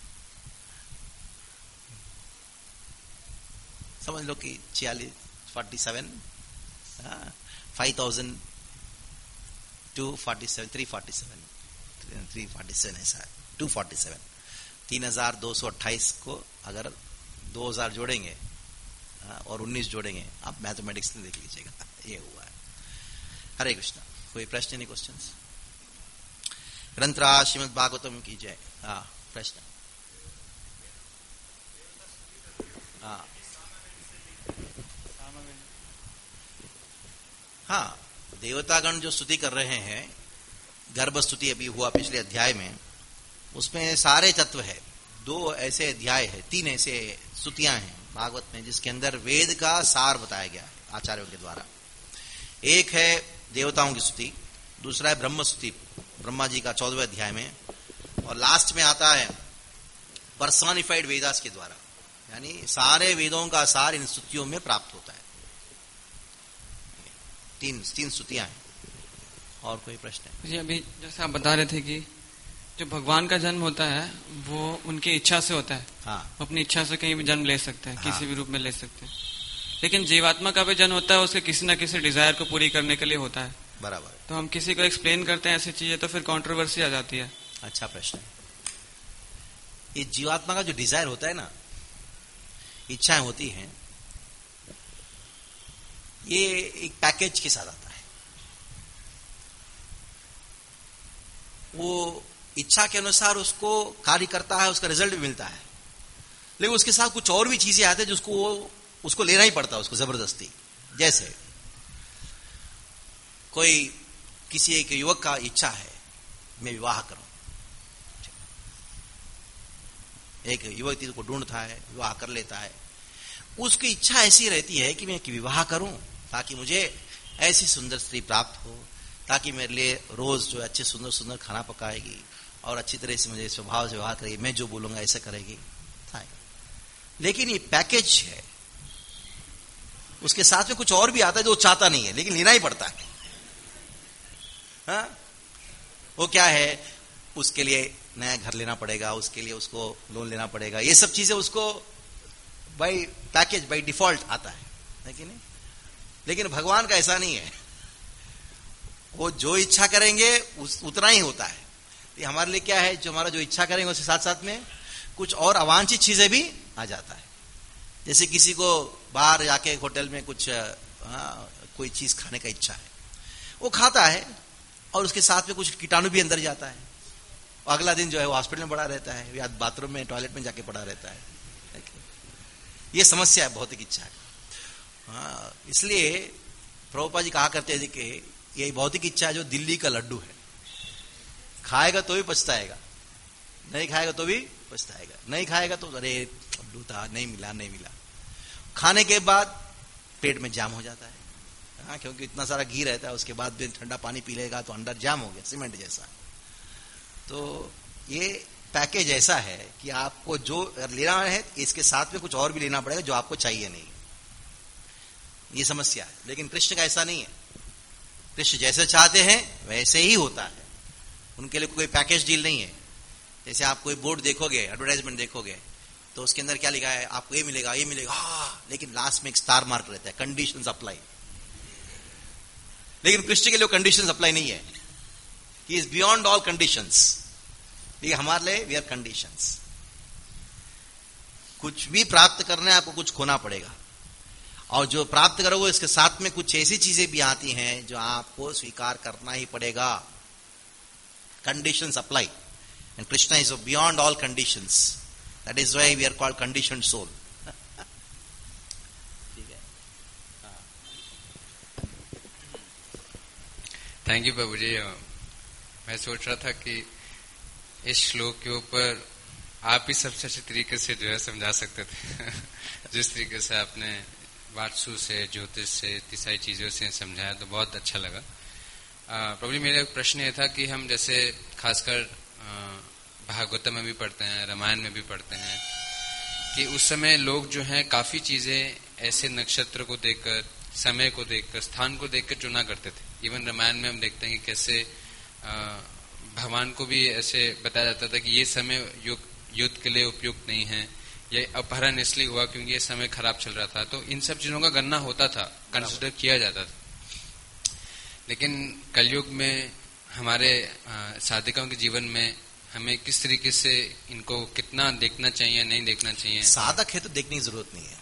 समझ लो कि 47 5247 347 ऐसा है, 247 3228 को अगर 2000 जोड़ेंगे और 19 जोड़ेंगे, आप मैथमेटिक्स में देख लीजिएगा, ये हुआ है। हरे कृष्णा। कोई प्रश्न? नहीं क्वेश्चंस? ग्रंथराज श्रीमद् भागवतम की जय। प्रश्न? हाँ, देवतागण जो स्तुति कर रहे हैं, गर्भ स्तुति अभी हुआ पिछले अध्याय में, उसमें सारे तत्व है। 2 ऐसे अध्याय है, 3 ऐसे स्तुतियां हैं भागवत में जिसके अंदर वेद का सार बताया गया है आचार्यों के द्वारा। एक है देवताओं की स्तुति, दूसरा है ब्रह्म स्तुति, ब्रह्मा जी का 14वें अध्याय में, और लास्ट में आता है पर्सोनिफाइड वेदास के द्वारा, यानी सारे वेदों का सार इन स्तुतियों में प्राप्त होता है। 3 स्तुतियां हैं। और कोई प्रश्न है?
जी, अभी जैसे आप बता रहे थे कि जो भगवान का जन्म होता है वो उनकी इच्छा से होता है।
हाँ,
अपनी इच्छा से कहीं भी जन्म ले सकते हैं,
हाँ,
किसी भी रूप में ले सकते हैं। लेकिन जीवात्मा का भी जन्म होता है, उसके किसी न किसी डिजायर को पूरी करने के लिए होता है।
बराबर।
तो हम किसी को एक्सप्लेन करते हैं ऐसी चीजें, तो फिर कंट्रोवर्सी आ जाती है।
अच्छा प्रश्न है। ये जीवात्मा का जो डिजायर होता है ना, इच्छाएं होती हैं, ये एक पैकेज के साथ आता है। वो इच्छा के अनुसार उसको कार्य करता है, उसका रिजल्ट भी मिलता है, लेकिन उसके साथ कुछ और भी चीजें आती है जिसको उसको लेना ही पड़ता है, उसको जबरदस्ती। जैसे कोई किसी एक युवक का इच्छा है मैं विवाह करूं, एक युवती को ढूंढता है, विवाह कर लेता है। उसकी इच्छा ऐसी रहती है कि मैं विवाह करूं ताकि मुझे ऐसी सुंदर स्त्री प्राप्त हो, ताकि मेरे लिए रोज जो अच्छे सुंदर सुंदर खाना पकाएगी और अच्छी तरह से मुझे स्वभाव से व्यवहार करेगी, मैं जो बोलूंगा ऐसा करेगी। लेकिन ये पैकेज है, उसके साथ में कुछ और भी आता है जो चाहता नहीं है लेकिन लेना ही पड़ता है। हाँ? वो क्या है, उसके लिए नया घर लेना पड़ेगा, उसके लिए उसको लोन लेना पड़ेगा, ये सब चीजें उसको बाय पैकेज बाय डिफॉल्ट आता है कि नहीं? लेकिन भगवान का ऐसा नहीं है, वो जो इच्छा करेंगे उतना ही होता है। ये हमारे लिए क्या है, जो हमारा जो इच्छा करेंगे उसके साथ साथ में कुछ और अवांछित चीजें भी आ जाता है। जैसे किसी को बाहर जाके होटल में कुछ कोई चीज खाने का इच्छा है, वो खाता है और उसके साथ में कुछ कीटाणु भी अंदर जाता है, अगला दिन जो है वो हॉस्पिटल में पड़ा रहता है या बाथरूम में टॉयलेट में जाके पड़ा रहता है। ये समस्या है भौतिक इच्छा की। इसलिए प्रभुपाद जी कहा करते थे कि ये भौतिक इच्छा जो दिल्ली का लड्डू है, खाएगा तो भी पछताएगा, नहीं खाएगा तो भी पछताएगा, नहीं खाएगा तो अरे लड्डू था, नहीं मिला नहीं मिला। खाने के बाद पेट में जाम हो जाता है, क्योंकि इतना सारा घी रहता है, उसके बाद भी ठंडा पानी पी लेगा तो अंदर जाम हो गया, सीमेंट जैसा। तो ये पैकेज ऐसा है कि आपको जो लेना है इसके साथ में कुछ और भी लेना पड़ेगा जो आपको चाहिए नहीं। ये समस्या है। लेकिन कृष्ण का ऐसा नहीं है, कृष्ण जैसे चाहते हैं वैसे ही होता है, उनके लिए कोई पैकेज डील नहीं है। जैसे आप कोई बोर्ड देखोगे, एडवर्टाइजमेंट देखोगे तो उसके अंदर क्या लिखा है, आपको ये मिलेगा ये मिलेगा, लेकिन लास्ट में एक स्टार मार्क रहता है, कंडीशंस अप्लाई। लेकिन कृष्ण के लिए कंडीशंस अप्लाई नहीं है, he is beyond all conditions. ये हमारे लिए वी आर कंडीशंस। कुछ भी प्राप्त करने आपको कुछ खोना पड़ेगा, और जो प्राप्त करोगे इसके साथ में कुछ ऐसी चीजें भी आती हैं जो आपको स्वीकार करना ही पड़ेगा। Conditions apply, and Krishna is beyond all conditions, that is why we are called conditioned soul. ठीक है,
थैंक यू बाबू जी। मैं सोच रहा था कि इस श्लोक के ऊपर आप ही सबसे अच्छे तरीके से जो है समझा सकते थे जिस तरीके से आपने वास्तु से, ज्योतिष से, इतनी सारी चीजों से समझाया तो बहुत अच्छा लगा। प्रभु जी, मेरा प्रश्न ये था कि हम जैसे खासकर भागवतम में भी पढ़ते हैं, रामायण में भी पढ़ते हैं कि उस समय लोग जो हैं काफी चीजें ऐसे नक्षत्र को देखकर, समय को देखकर, स्थान को देखकर चुना करते थे। इवन रामायण में हम देखते हैं कि कैसे भगवान को भी ऐसे बताया जाता था कि ये समय युद्ध के लिए उपयुक्त नहीं है, ये अपहरण इसलिए हुआ क्योंकि ये समय खराब चल रहा था। तो इन सब चीजों का गणना होता था, कंसिडर किया जाता था। लेकिन कलयुग में हमारे साधिकाओं के जीवन में हमें किस तरीके से इनको कितना देखना चाहिए, नहीं देखना चाहिए?
साधक है तो देखने की जरूरत नहीं है,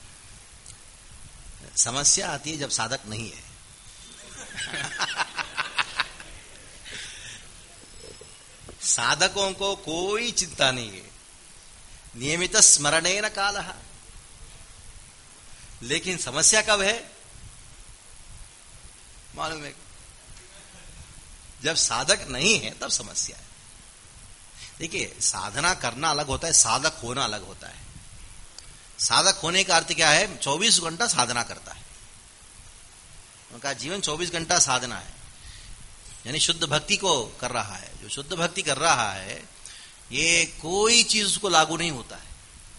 समस्या आती है जब साधक नहीं है। साधकों को कोई चिंता नहीं है, नियमित स्मरणेन कालः। लेकिन समस्या कब है मालूम है? जब साधक नहीं है तब समस्या है। देखिए, साधना करना अलग होता है, साधक होना अलग होता है। साधक होने का अर्थ क्या है? 24 घंटा साधना करता है, उनका जीवन 24 घंटा साधना है, यानी शुद्ध भक्ति को कर रहा है। जो शुद्ध भक्ति कर रहा है ये कोई चीज उसको लागू नहीं होता है,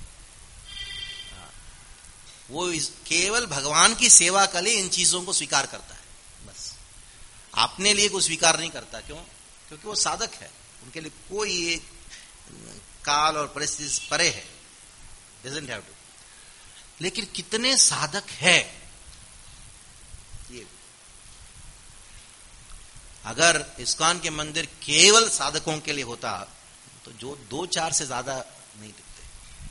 वो केवल भगवान की सेवा के लिए इन चीजों को स्वीकार करता है, बस अपने लिए कुछ स्वीकार नहीं करता। क्यों? क्योंकि वो साधक है, उनके लिए कोई काल और परिस्थिति परे है, डजंट हैव टू। लेकिन कितने साधक है ये? अगर इस्कॉन के मंदिर केवल साधकों के लिए होता तो जो 2-4 से ज्यादा नहीं दिखते।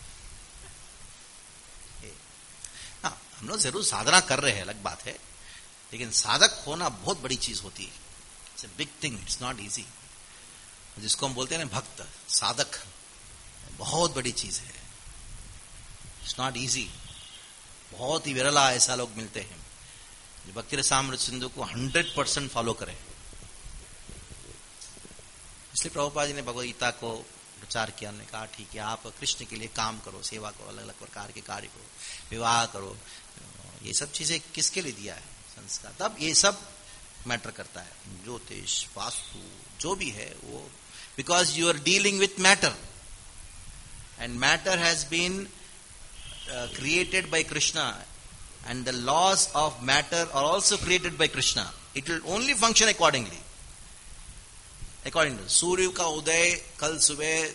हाँ, हम लोग जरूर साधना कर रहे हैं, अलग बात है, लेकिन साधक होना बहुत बड़ी चीज होती है। It's a big thing, it's not easy. जिसको हम बोलते हैं ना भक्त, साधक, बहुत बड़ी चीज है, इट्स नॉट इजी। बहुत ही विरला ऐसा लोग मिलते हैं जो भक्ति रसामृत सिंधु को 100% फॉलो करें। इसलिए प्रभुपाद जी ने भगवद गीता को प्रचार किया, उन्होंने कहा ठीक है आप कृष्ण के लिए काम करो, सेवा करो, अलग अलग प्रकार के कार्य करो, विवाह करो, ये सब चीजें किसके लिए दिया है संस्कार। तब ये सब मैटर करता है, ज्योतिष वास्तु जो भी है वो, because you are dealing with matter and matter has been created by Krishna and the laws of matter are also created by Krishna. It will only function accordingly. According to सूर्य का उदय कल सुबह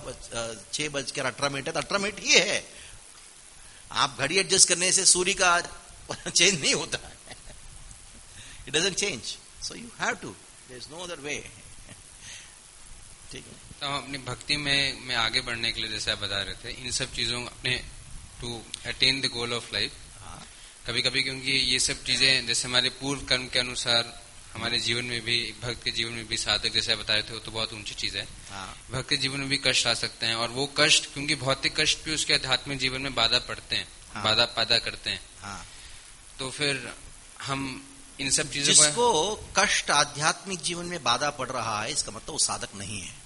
6:18 18 ही है। आप घड़ी एडजस्ट करने से सूर्य का चेंज नहीं होता है। It doesn't change. So you have to. There is no other way. ठीक है।
तो हम अपनी भक्ति में आगे बढ़ने के लिए जैसे आप बता रहे थे, इन सब चीजों अपने to attain the goal of life, कभी कभी क्योंकि ये सब चीजें जैसे हमारे पूर्व कर्म के अनुसार हमारे जीवन में भी, भक्त के जीवन में भी, साधक जैसे आप बताए थे वो तो बहुत ऊंची चीज है, भक्त के जीवन में भी कष्ट आ सकते हैं, और वो कष्ट क्योंकि भौतिक कष्ट भी उसके आध्यात्मिक जीवन में बाधा पड़ते हैं, बाधा पैदा करते हैं। तो फिर हम इन सब चीजों
जिसको कष्ट आध्यात्मिक जीवन में बाधा पड़ रहा है, इसका मतलब वो साधक नहीं है।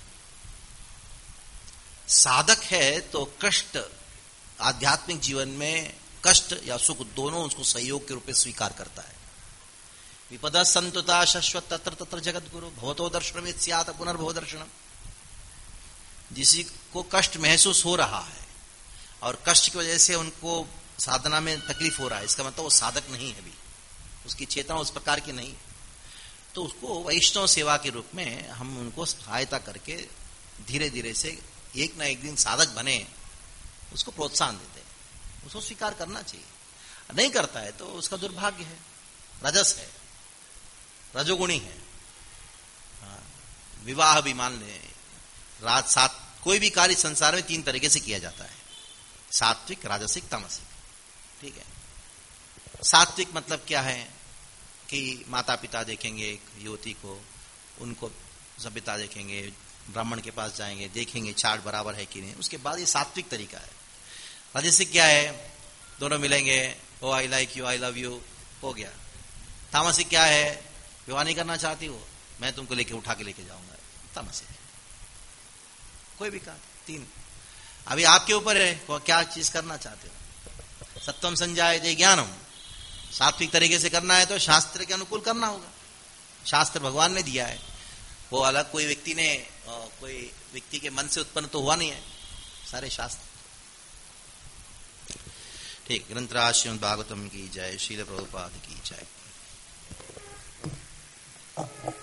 साधक है तो कष्ट आध्यात्मिक जीवन में, कष्ट या सुख दोनों उसको सहयोग के रूप में स्वीकार करता है। विपदा संतुता शाश्वत तत्र तत्र जगत गुरु भवतो दर्शनम स्यात् पुनर्भव दर्शनम। जिसी को कष्ट महसूस हो रहा है और कष्ट की वजह से उनको साधना में तकलीफ हो रहा है, इसका मतलब वो साधक नहीं है, अभी उसकी चेतना उस प्रकार की नहीं। तो उसको वैष्णव सेवा के रूप में हम उनको सहायता करके धीरे धीरे से एक ना एक दिन साधक बने, उसको प्रोत्साहन देते हैं। उसको स्वीकार करना चाहिए। नहीं करता है तो उसका दुर्भाग्य है, रजस है, रजोगुणी है। विवाह भी मान ले, रात सात, कोई भी कार्य संसार में 3 तरीके से किया जाता है, सात्विक, राजसिक, तामसिक। ठीक है। सात्विक मतलब क्या है कि माता पिता देखेंगे एक युवती को, उनको सभ्यता देखेंगे, ब्राह्मण के पास जाएंगे, देखेंगे चार्ट बराबर है कि नहीं, उसके बाद ये सात्विक तरीका है। राजसिक क्या है, दोनों मिलेंगे, oh I like you, I love you, हो गया। तामसिक क्या है, विवाह नहीं करना चाहती हो, मैं तुमको लेके उठा के लेके जाऊंगा, तामसिक। कोई भी काम, 3। अभी आपके ऊपर है क्या चीज करना चाहते हो। सत्वम संजायते ज्ञानम, सात्विक तरीके से करना है तो शास्त्र के अनुकूल करना होगा। शास्त्र भगवान ने दिया है, वो अलग कोई व्यक्ति के मन से उत्पन्न तो हुआ नहीं है, सारे शास्त्र। ठीक। ग्रंथराज श्रीमद् भागवतम की जय, श्रील प्रभुपाद की जय।